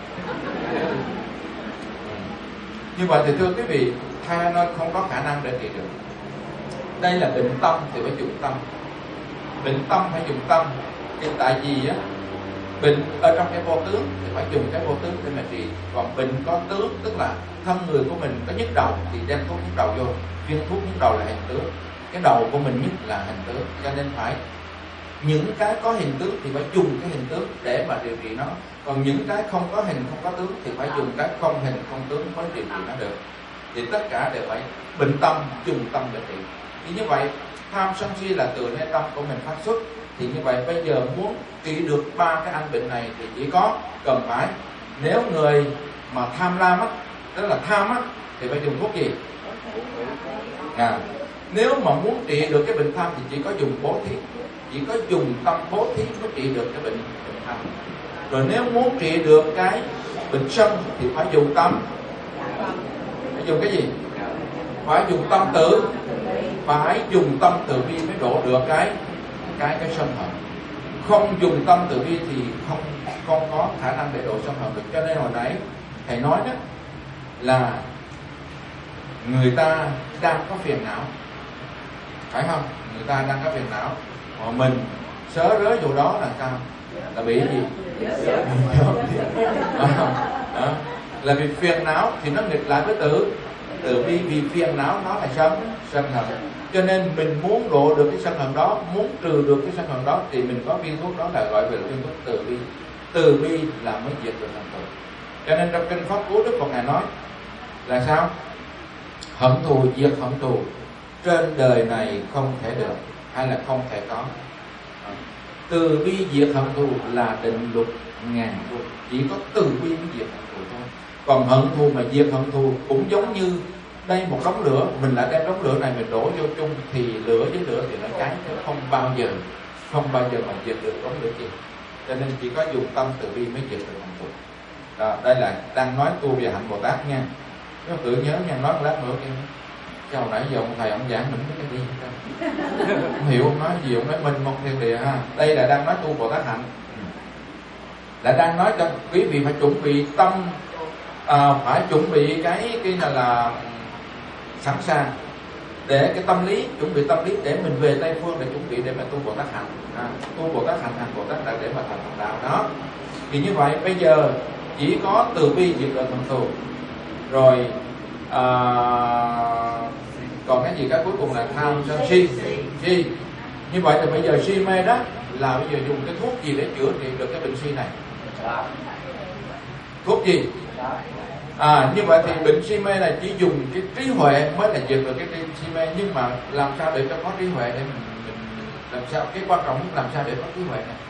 Như vậy thì thưa quý vị, Tylenol không có khả năng để trị được. Đây là bệnh tâm thì phải dùng tâm. Bệnh tâm phải dùng tâm. Thì tại vì á, bệnh ở trong cái vô tướng thì phải dùng cái vô tướng để mà trị. Còn bệnh có tướng tức là thân người của mình có nhức đầu thì đem thuốc nhức đầu vô. Viên thuốc nhức đầu là hình tướng. Cái đầu của mình nhức là hình tướng, cho nên phải những cái có hình tướng thì phải dùng cái hình tướng để mà điều trị nó. Còn những cái không có hình, không có tướng thì phải dùng cái không hình, không tướng mới điều trị nó được. Thì tất cả đều phải bệnh tâm, dùng tâm để trị. Thì như vậy tham sân si là từ nơi tâm của mình phát xuất. Thì như vậy bây giờ muốn trị được 3 cái anh bệnh này thì chỉ có cần phải, nếu người mà tham lam á, tức là tham á, thì phải dùng thuốc gì? Nếu mà muốn trị được cái bệnh tham thì chỉ có dùng bố thí, chỉ có dùng tâm bố thí mới trị được cái bệnh tham. Rồi nếu muốn trị được cái bệnh sân thì phải dùng tâm, phải dùng cái gì? Phải dùng tâm từ, phải dùng tâm từ bi mới độ được cái sân hận. Không dùng tâm từ bi thì không có khả năng để độ sân hận được. Cho nên hồi nãy thầy nói đó là người ta đang có phiền não, phải không? Người ta đang có phiền não, mà mình sớ rớ vô đó là sao? Là bị gì? Là vì phiền não thì nó nghịch lại với từ bi. Vì phiền não nó là sân hận. Cho nên mình muốn độ được cái sân hận đó, muốn trừ được cái sân hận đó thì mình có viên thuốc đó là gọi về viên thuốc từ bi. Từ bi là mới diệt được hận thù. Cho nên trong kinh Pháp Cú Đức Phật ngài nói là sao? Hận thù diệt hận thù trên đời này không thể được, hay là không thể có. Từ bi diệt hận thù là định luật ngàn thu. Chỉ có từ bi mới diệt hận thù thôi. Còn hận thù mà diệt hận thù cũng giống như đây một đống lửa, mình lại đem đống lửa này mình đổ vô chung thì lửa với lửa thì nó cháy, chứ không bao giờ mà diệt được đống lửa kia. cho nên chỉ có dùng tâm từ bi mới diệt được hận thù. Đó, đây là đang nói tu về hạnh Bồ Tát nha. Các tự nhớ nha, nói một lát nữa kia. Cái hồi nãy giờ ông thầy ông giảng mình biết cái gì không hiểu, ông nói gì, ông nói minh mông thiên địa ha. Đây là đang nói tu Bồ Tát hạnh, là đang nói cho quý vị phải chuẩn bị tâm, phải chuẩn bị cái là sẵn sàng để cái tâm lý, chuẩn bị tâm lý để mình về Tây Phương để chuẩn bị để mà tu Bồ Tát hạnh, tu Bồ Tát hạnh, hành Bồ Tát đạo để mà thành Phật đạo đó. Thì như vậy bây giờ chỉ có từ bi diệt được hận thù, rồi còn cái gì cái cuối cùng là tham sân si. Như vậy thì bây giờ si mê đó là bây giờ dùng cái thuốc gì để chữa trị được cái bệnh si này? Thuốc gì? Như vậy thì bệnh si mê này chỉ dùng cái trí huệ mới là diệt được cái si mê. Nhưng mà làm sao để cho có trí huệ, để mình làm sao, cái quan trọng nhất làm sao để có trí huệ này?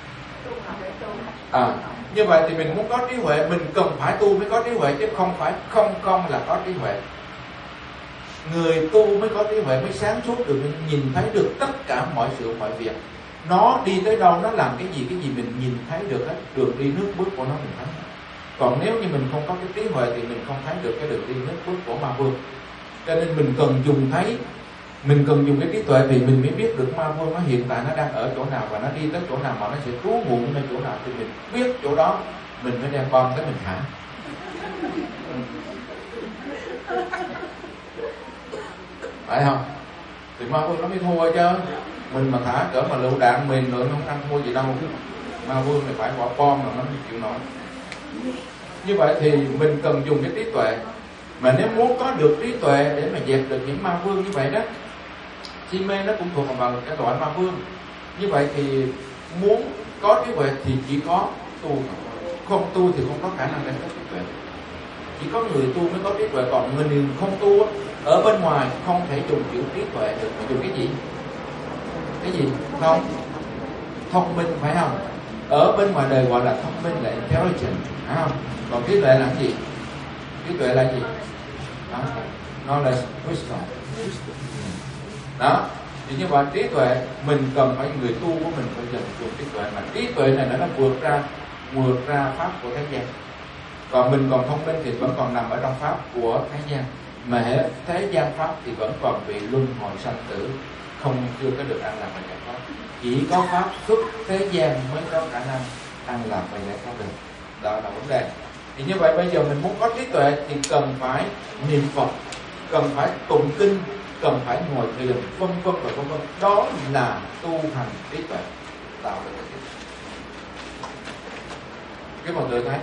Như vậy thì mình muốn có trí huệ, mình cần phải tu mới có trí huệ, chứ không phải không là có trí huệ. Người tu mới có trí huệ, mới sáng suốt được, mình nhìn thấy được tất cả mọi sự mọi việc. Nó đi tới đâu, nó làm cái gì mình nhìn thấy được hết. Đường đi nước bước của nó mình thấy. Còn nếu như mình không có cái trí huệ thì mình không thấy được cái đường đi nước bước của ma vương. Cho nên mình cần dùng thấy, mình cần dùng cái trí tuệ thì mình mới biết được ma vương nó hiện tại nó đang ở chỗ nào và nó đi tới chỗ nào, mà nó sẽ trú ngụ nơi chỗ nào, thì mình biết chỗ đó mình mới đem bom tới mình thả. Phải không? Thì ma vương nó mới thua chứ. Mình mà thả cỡ mà lựu đạn mìn nữa nó không ăn thua gì đâu. Ma vương này phải bỏ bom là nó mới chịu nổi. Như vậy thì mình cần dùng cái trí tuệ. Mà nếu muốn có được trí tuệ để mà dẹp được những ma vương như vậy đó, si mê nó cũng thuộc vào cái loại ma vương. Như vậy thì muốn có trí tuệ thì chỉ có tu, không tu thì không có khả năng để có trí tuệ. Chỉ có người tu mới có trí tuệ, còn người không tu ở bên ngoài không thể dùng chữ trí tuệ được. Mà dùng cái gì? Cái gì? Không, thông minh, phải không? Ở bên ngoài đời gọi là thông minh là intelligent, phải không? Còn trí tuệ là cái gì? Trí tuệ là gì? Đó, nó là wisdom. Đó, thì như vậy trí tuệ mình cần phải, người tu của mình phải dần dùng trí tuệ, mà trí tuệ này nó vượt ra pháp của thế gian. Còn mình còn thông minh thì vẫn còn nằm ở trong pháp của thế gian, mà thế gian pháp thì vẫn còn bị luân hồi sanh tử, chưa có được an lạc và giải thoát. Chỉ có pháp xuất thế gian mới có khả năng an lạc và giải thoát được. Đó là vấn đề. Thì như vậy bây giờ mình muốn có trí tuệ thì cần phải niệm Phật, cần phải tụng kinh, cần phải ngồi thiền, vân vân và vân vân. Đó là tu hành trí tuệ, tạo được cái trí tuệ. Cái mọi người thấy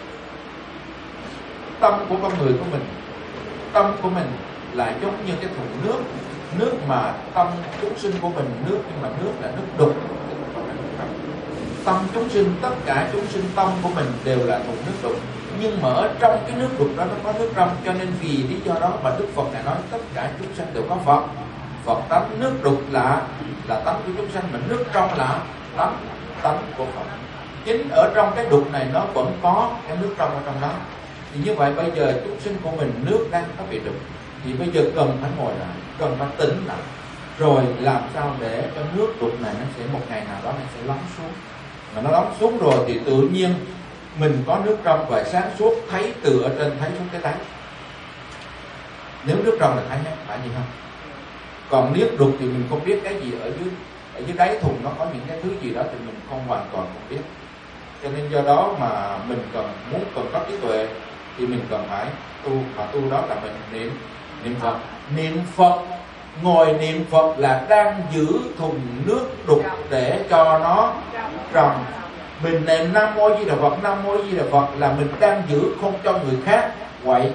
tâm của con người của mình, tâm của mình là giống như cái thùng nước. Nước mà tâm chúng sinh của mình nước, nhưng mà nước là nước đục. Tâm chúng sinh, tất cả chúng sinh tâm của mình đều là thùng nước đục. Nhưng mà ở trong cái nước đục đó nó có nước trong. Cho nên vì lý do đó mà Đức Phật này nói tất cả chúng sanh đều có Phật. Phật tánh, nước đục là tánh của chúng sanh, mà nước trong là tánh của Phật. Chính ở trong cái đục này nó vẫn có cái nước trong ở trong đó. Thì như vậy bây giờ chúng sinh của mình nước đang có bị đục, thì bây giờ cần phải ngồi lại, cần phải tỉnh lại, rồi làm sao để cho nước đục này nó sẽ một ngày nào đó nó sẽ lắng xuống. Mà nó lắng xuống rồi thì tự nhiên mình có nước trong và sáng suốt, thấy từ ở trên thấy xuống cái đáy. Nếu nước trong là thấy hết, phải gì không? Còn nước đục thì mình không biết cái gì ở dưới đáy thùng nó có những cái thứ gì đó thì mình không hoàn toàn không biết. Cho nên do đó mà mình muốn có trí tuệ thì mình cần phải tu, và tu đó là mình niệm Phật. Niệm Phật, ngồi niệm Phật là đang giữ thùng nước đục để cho nó trong. Mình niệm Nam Mô Di Đà Phật, Nam Mô Di Đà Phật là mình đang giữ không cho người khác quậy.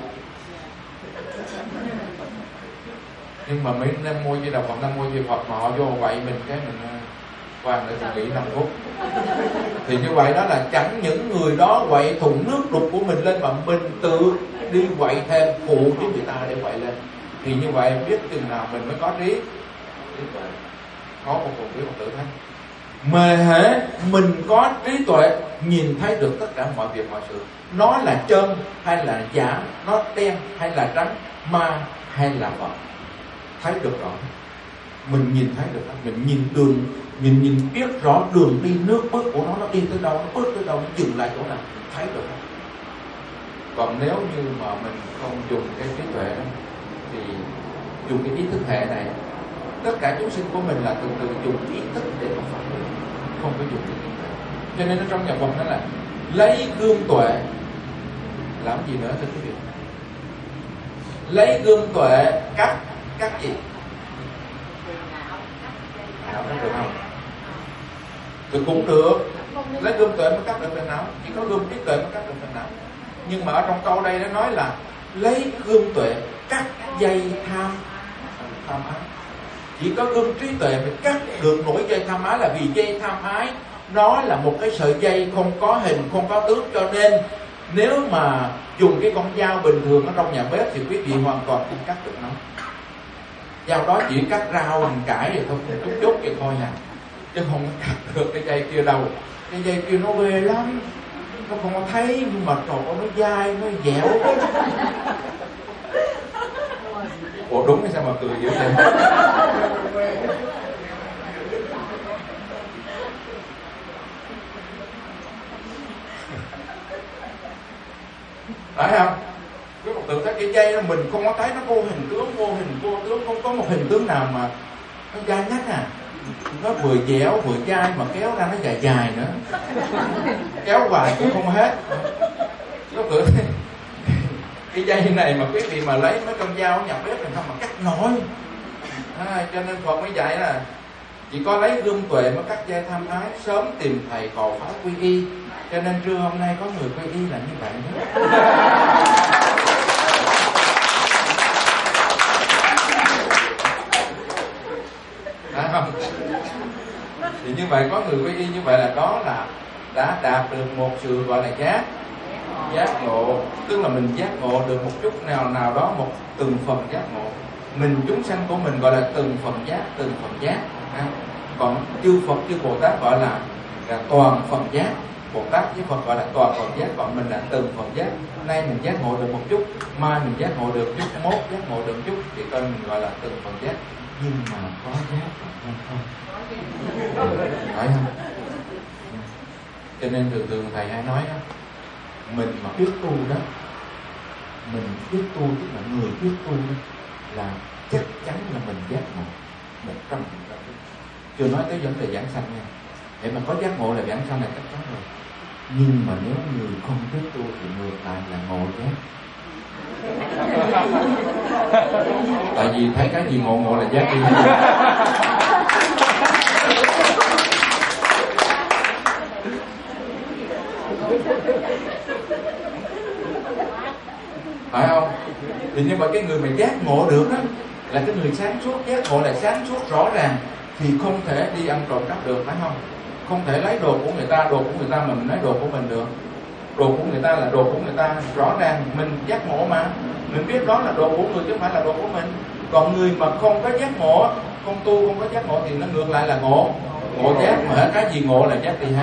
Nhưng mà mấy Nam Mô Di Đà Phật, Nam Mô Di Đà Phật mà họ vô quậy mình, cái mình khoan để mình nghĩ 5 phút. Thì như vậy đó là chẳng những người đó quậy thùng nước đục của mình lên, mà mình tự đi quậy thêm phụ với người ta để quậy lên. Thì như vậy biết chừng nào mình mới có trí tuệ. Có một cuộc quý Phật tử thấy, mà hễ mình có trí tuệ nhìn thấy được tất cả mọi việc mọi sự, nó là chân hay là giả, nó đen hay là trắng, ma hay là Phật, thấy được rõ. Mình nhìn thấy được, mình nhìn đường nhìn biết rõ đường đi nước bước của nó đi tới đâu, nó bước tới đâu, nó dừng lại chỗ nào, thấy được. Còn nếu như mà mình không dùng cái trí tuệ đó, thì dùng cái ý thức hệ này, tất cả chúng sinh của mình là từ từ dùng ý thức để mà phát triển, không có dùng cái trí tuệ. Cho nên ở trong nhà Phật đó là lấy gương tuệ làm gì nữa thưa quý vị? Lấy gương tuệ cắt gì? Não nó được không? Thì cũng được. Lấy gương tuệ mới cắt được phần não. Chỉ có gương trí tuệ mới cắt được phần não. Nhưng mà ở trong câu đây nó nói là lấy gương tuệ cắt dây tham ái. Chỉ có gương trí tuệ mới cắt được nổi dây tham ái, là vì dây tham ái nó là một cái sợi dây không có hình, không có tướng, cho nên nếu mà dùng cái con dao bình thường ở trong nhà bếp thì quý vị hoàn toàn không cắt được nó. Dao đó chỉ cắt rau, hành cải rồi thôi, chút vậy thôi à, chứ không cắt được cái dây kia đâu. Cái dây kia nó ghê lắm, nó không có thấy nhưng mà trời ơi, nó dai, nó dẻo. Ủa đúng hay sao mà cười dữ vậy? Phải không? Cái Phật tử thấy cái dây đó mình không có thấy, nó vô hình tướng, không có một hình tướng nào mà nó dai nhắc à. Nó vừa dẻo vừa dai mà kéo ra nó dài nữa, kéo hoài cũng không hết. Nó tự cái dây này mà quý vị mà lấy mấy con dao nhập bếp mình không mà cắt nổi. Cho nên Phật mới dạy là chỉ có lấy gương tuệ mới cắt dây tham ái, sớm tìm thầy cầu pháp quy y. Cho nên trưa hôm nay có người quy y là như vậy đó. Không? Thì như vậy có người quy y như vậy là đó là đã đạt được một sự gọi là giác ngộ, tức là mình giác ngộ được một chút nào đó, một từng phần giác ngộ. Mình chúng sanh của mình gọi là từng phần giác. Còn chư Phật chư Bồ Tát gọi là toàn phần giác. Bồ Tát với Phật gọi là toàn phần giác, còn mình là từng phần giác. Nay mình giác ngộ được một chút, mai mình giác ngộ được chút, mốt giác ngộ được chút, thì coi mình gọi là từng phần giác. Nhưng mà có giác không? Phải không? Cho nên thường thầy hay nói đó, mình mà biết tu đó, mình biết tu tức là người biết tu đó, là chắc chắn là mình giác ngộ 100%. Chưa nói tới vấn đề giảng sanh nha. Để mà có giác ngộ là giảng sanh là chắc chắn rồi. Nhưng mà nếu người không biết tu thì ngược lại là ngộ giác. Tại vì thấy cái gì ngộ là giác đi. Phải không? Thì nhưng mà cái người mà giác ngộ được đó là cái người sáng suốt. Giác ngộ là sáng suốt rõ ràng, thì không thể đi ăn trộm cắp được, phải không? Không thể lấy đồ của người ta, đồ của người ta mà mình lấy đồ của mình được. Đồ của người ta là đồ của người ta, rõ ràng mình giác ngộ mà, mình biết đó là đồ của người chứ không phải là đồ của mình. Còn người mà không có giác ngộ, không tu không có giác ngộ thì nó ngược lại là ngộ giác, mà hết cái gì ngộ là giác đi ha.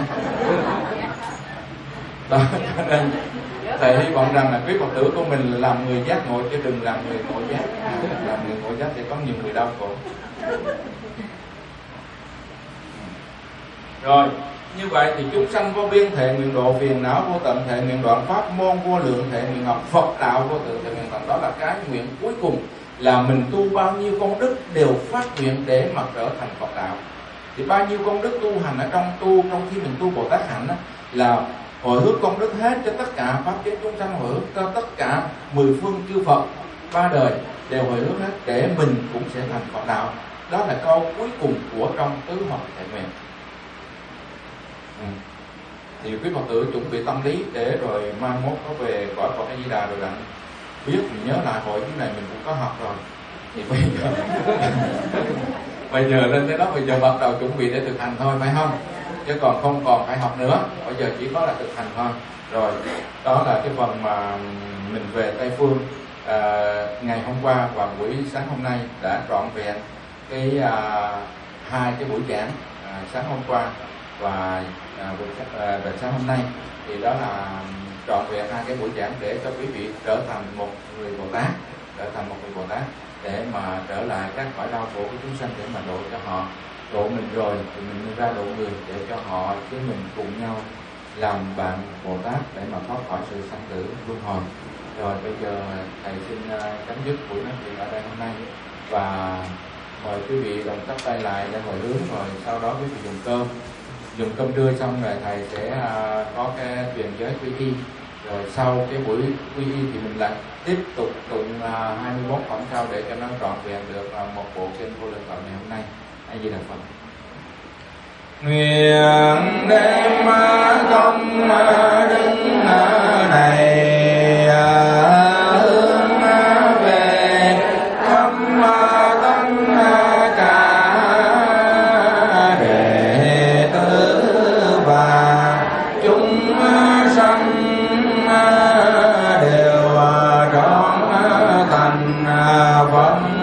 Đó, cho nên thầy hy vọng rằng là quý Phật tử của mình là làm người giác ngộ chứ đừng làm người ngộ giác. Làm người ngộ giác thì có nhiều người đau khổ. Rồi, như vậy thì chúng sanh vô biên thệ nguyện độ, phiền não vô tận thệ nguyện đoạn, pháp môn vô lượng thệ nguyện học, Phật đạo vô tự thệ nguyện thành. Đó là cái nguyện cuối cùng, là mình tu bao nhiêu công đức đều phát nguyện để mà trở thành Phật đạo. Thì bao nhiêu công đức tu hành ở trong khi mình tu Bồ Tát hạnh đó, là hồi hướng công đức hết cho tất cả pháp giới chúng sanh, hồi hướng cho tất cả 10 phương chư Phật 3 đời đều hồi hướng hết để mình cũng sẽ thành Phật đạo. Đó là câu cuối cùng của trong tứ hợp thệ nguyện. Thì quý Phật tử chuẩn bị tâm lý để rồi mai mốt có về cõi Phật A Di Đà rồi rằng biết mình nhớ lại hồi cái này mình cũng có học rồi. Thì bây giờ lên tới đó, bây giờ bắt đầu chuẩn bị để thực hành thôi, phải không? Chứ còn không còn phải học nữa, bây giờ chỉ có là thực hành thôi. Rồi đó là cái phần mà mình về Tây Phương ngày hôm qua và buổi sáng hôm nay đã trọn vẹn cái hai cái buổi giảng sáng hôm qua và sáng hôm nay, thì đó là trọn vẹn hai cái buổi giảng để cho quý vị trở thành một người Bồ Tát, để mà trở lại các cõi đau khổ của chúng sanh, để mà độ cho họ. Độ mình rồi thì mình ra độ người, để cho họ với mình cùng nhau làm bạn Bồ Tát để mà thoát khỏi sự sanh tử luân hồi. Rồi bây giờ thầy xin chấm dứt buổi nói chuyện ở đây hôm nay, và mời quý vị đồng chắp tay lại để hồi hướng, rồi sau đó quý vị dùng cơm trưa xong rồi thầy sẽ có cái truyền giới quy y. Rồi sau cái buổi quy y thì mình lại tiếp tục tụng 21 phẩm sau để cho nó trọn vẹn được một bộ kinh Vô Lượng Thọ ngày hôm nay. A Di Đà Phật. Nguyện đem công đức này hướng về khắp tất cả đệ tử và chúng sanh đều trọn thành Phật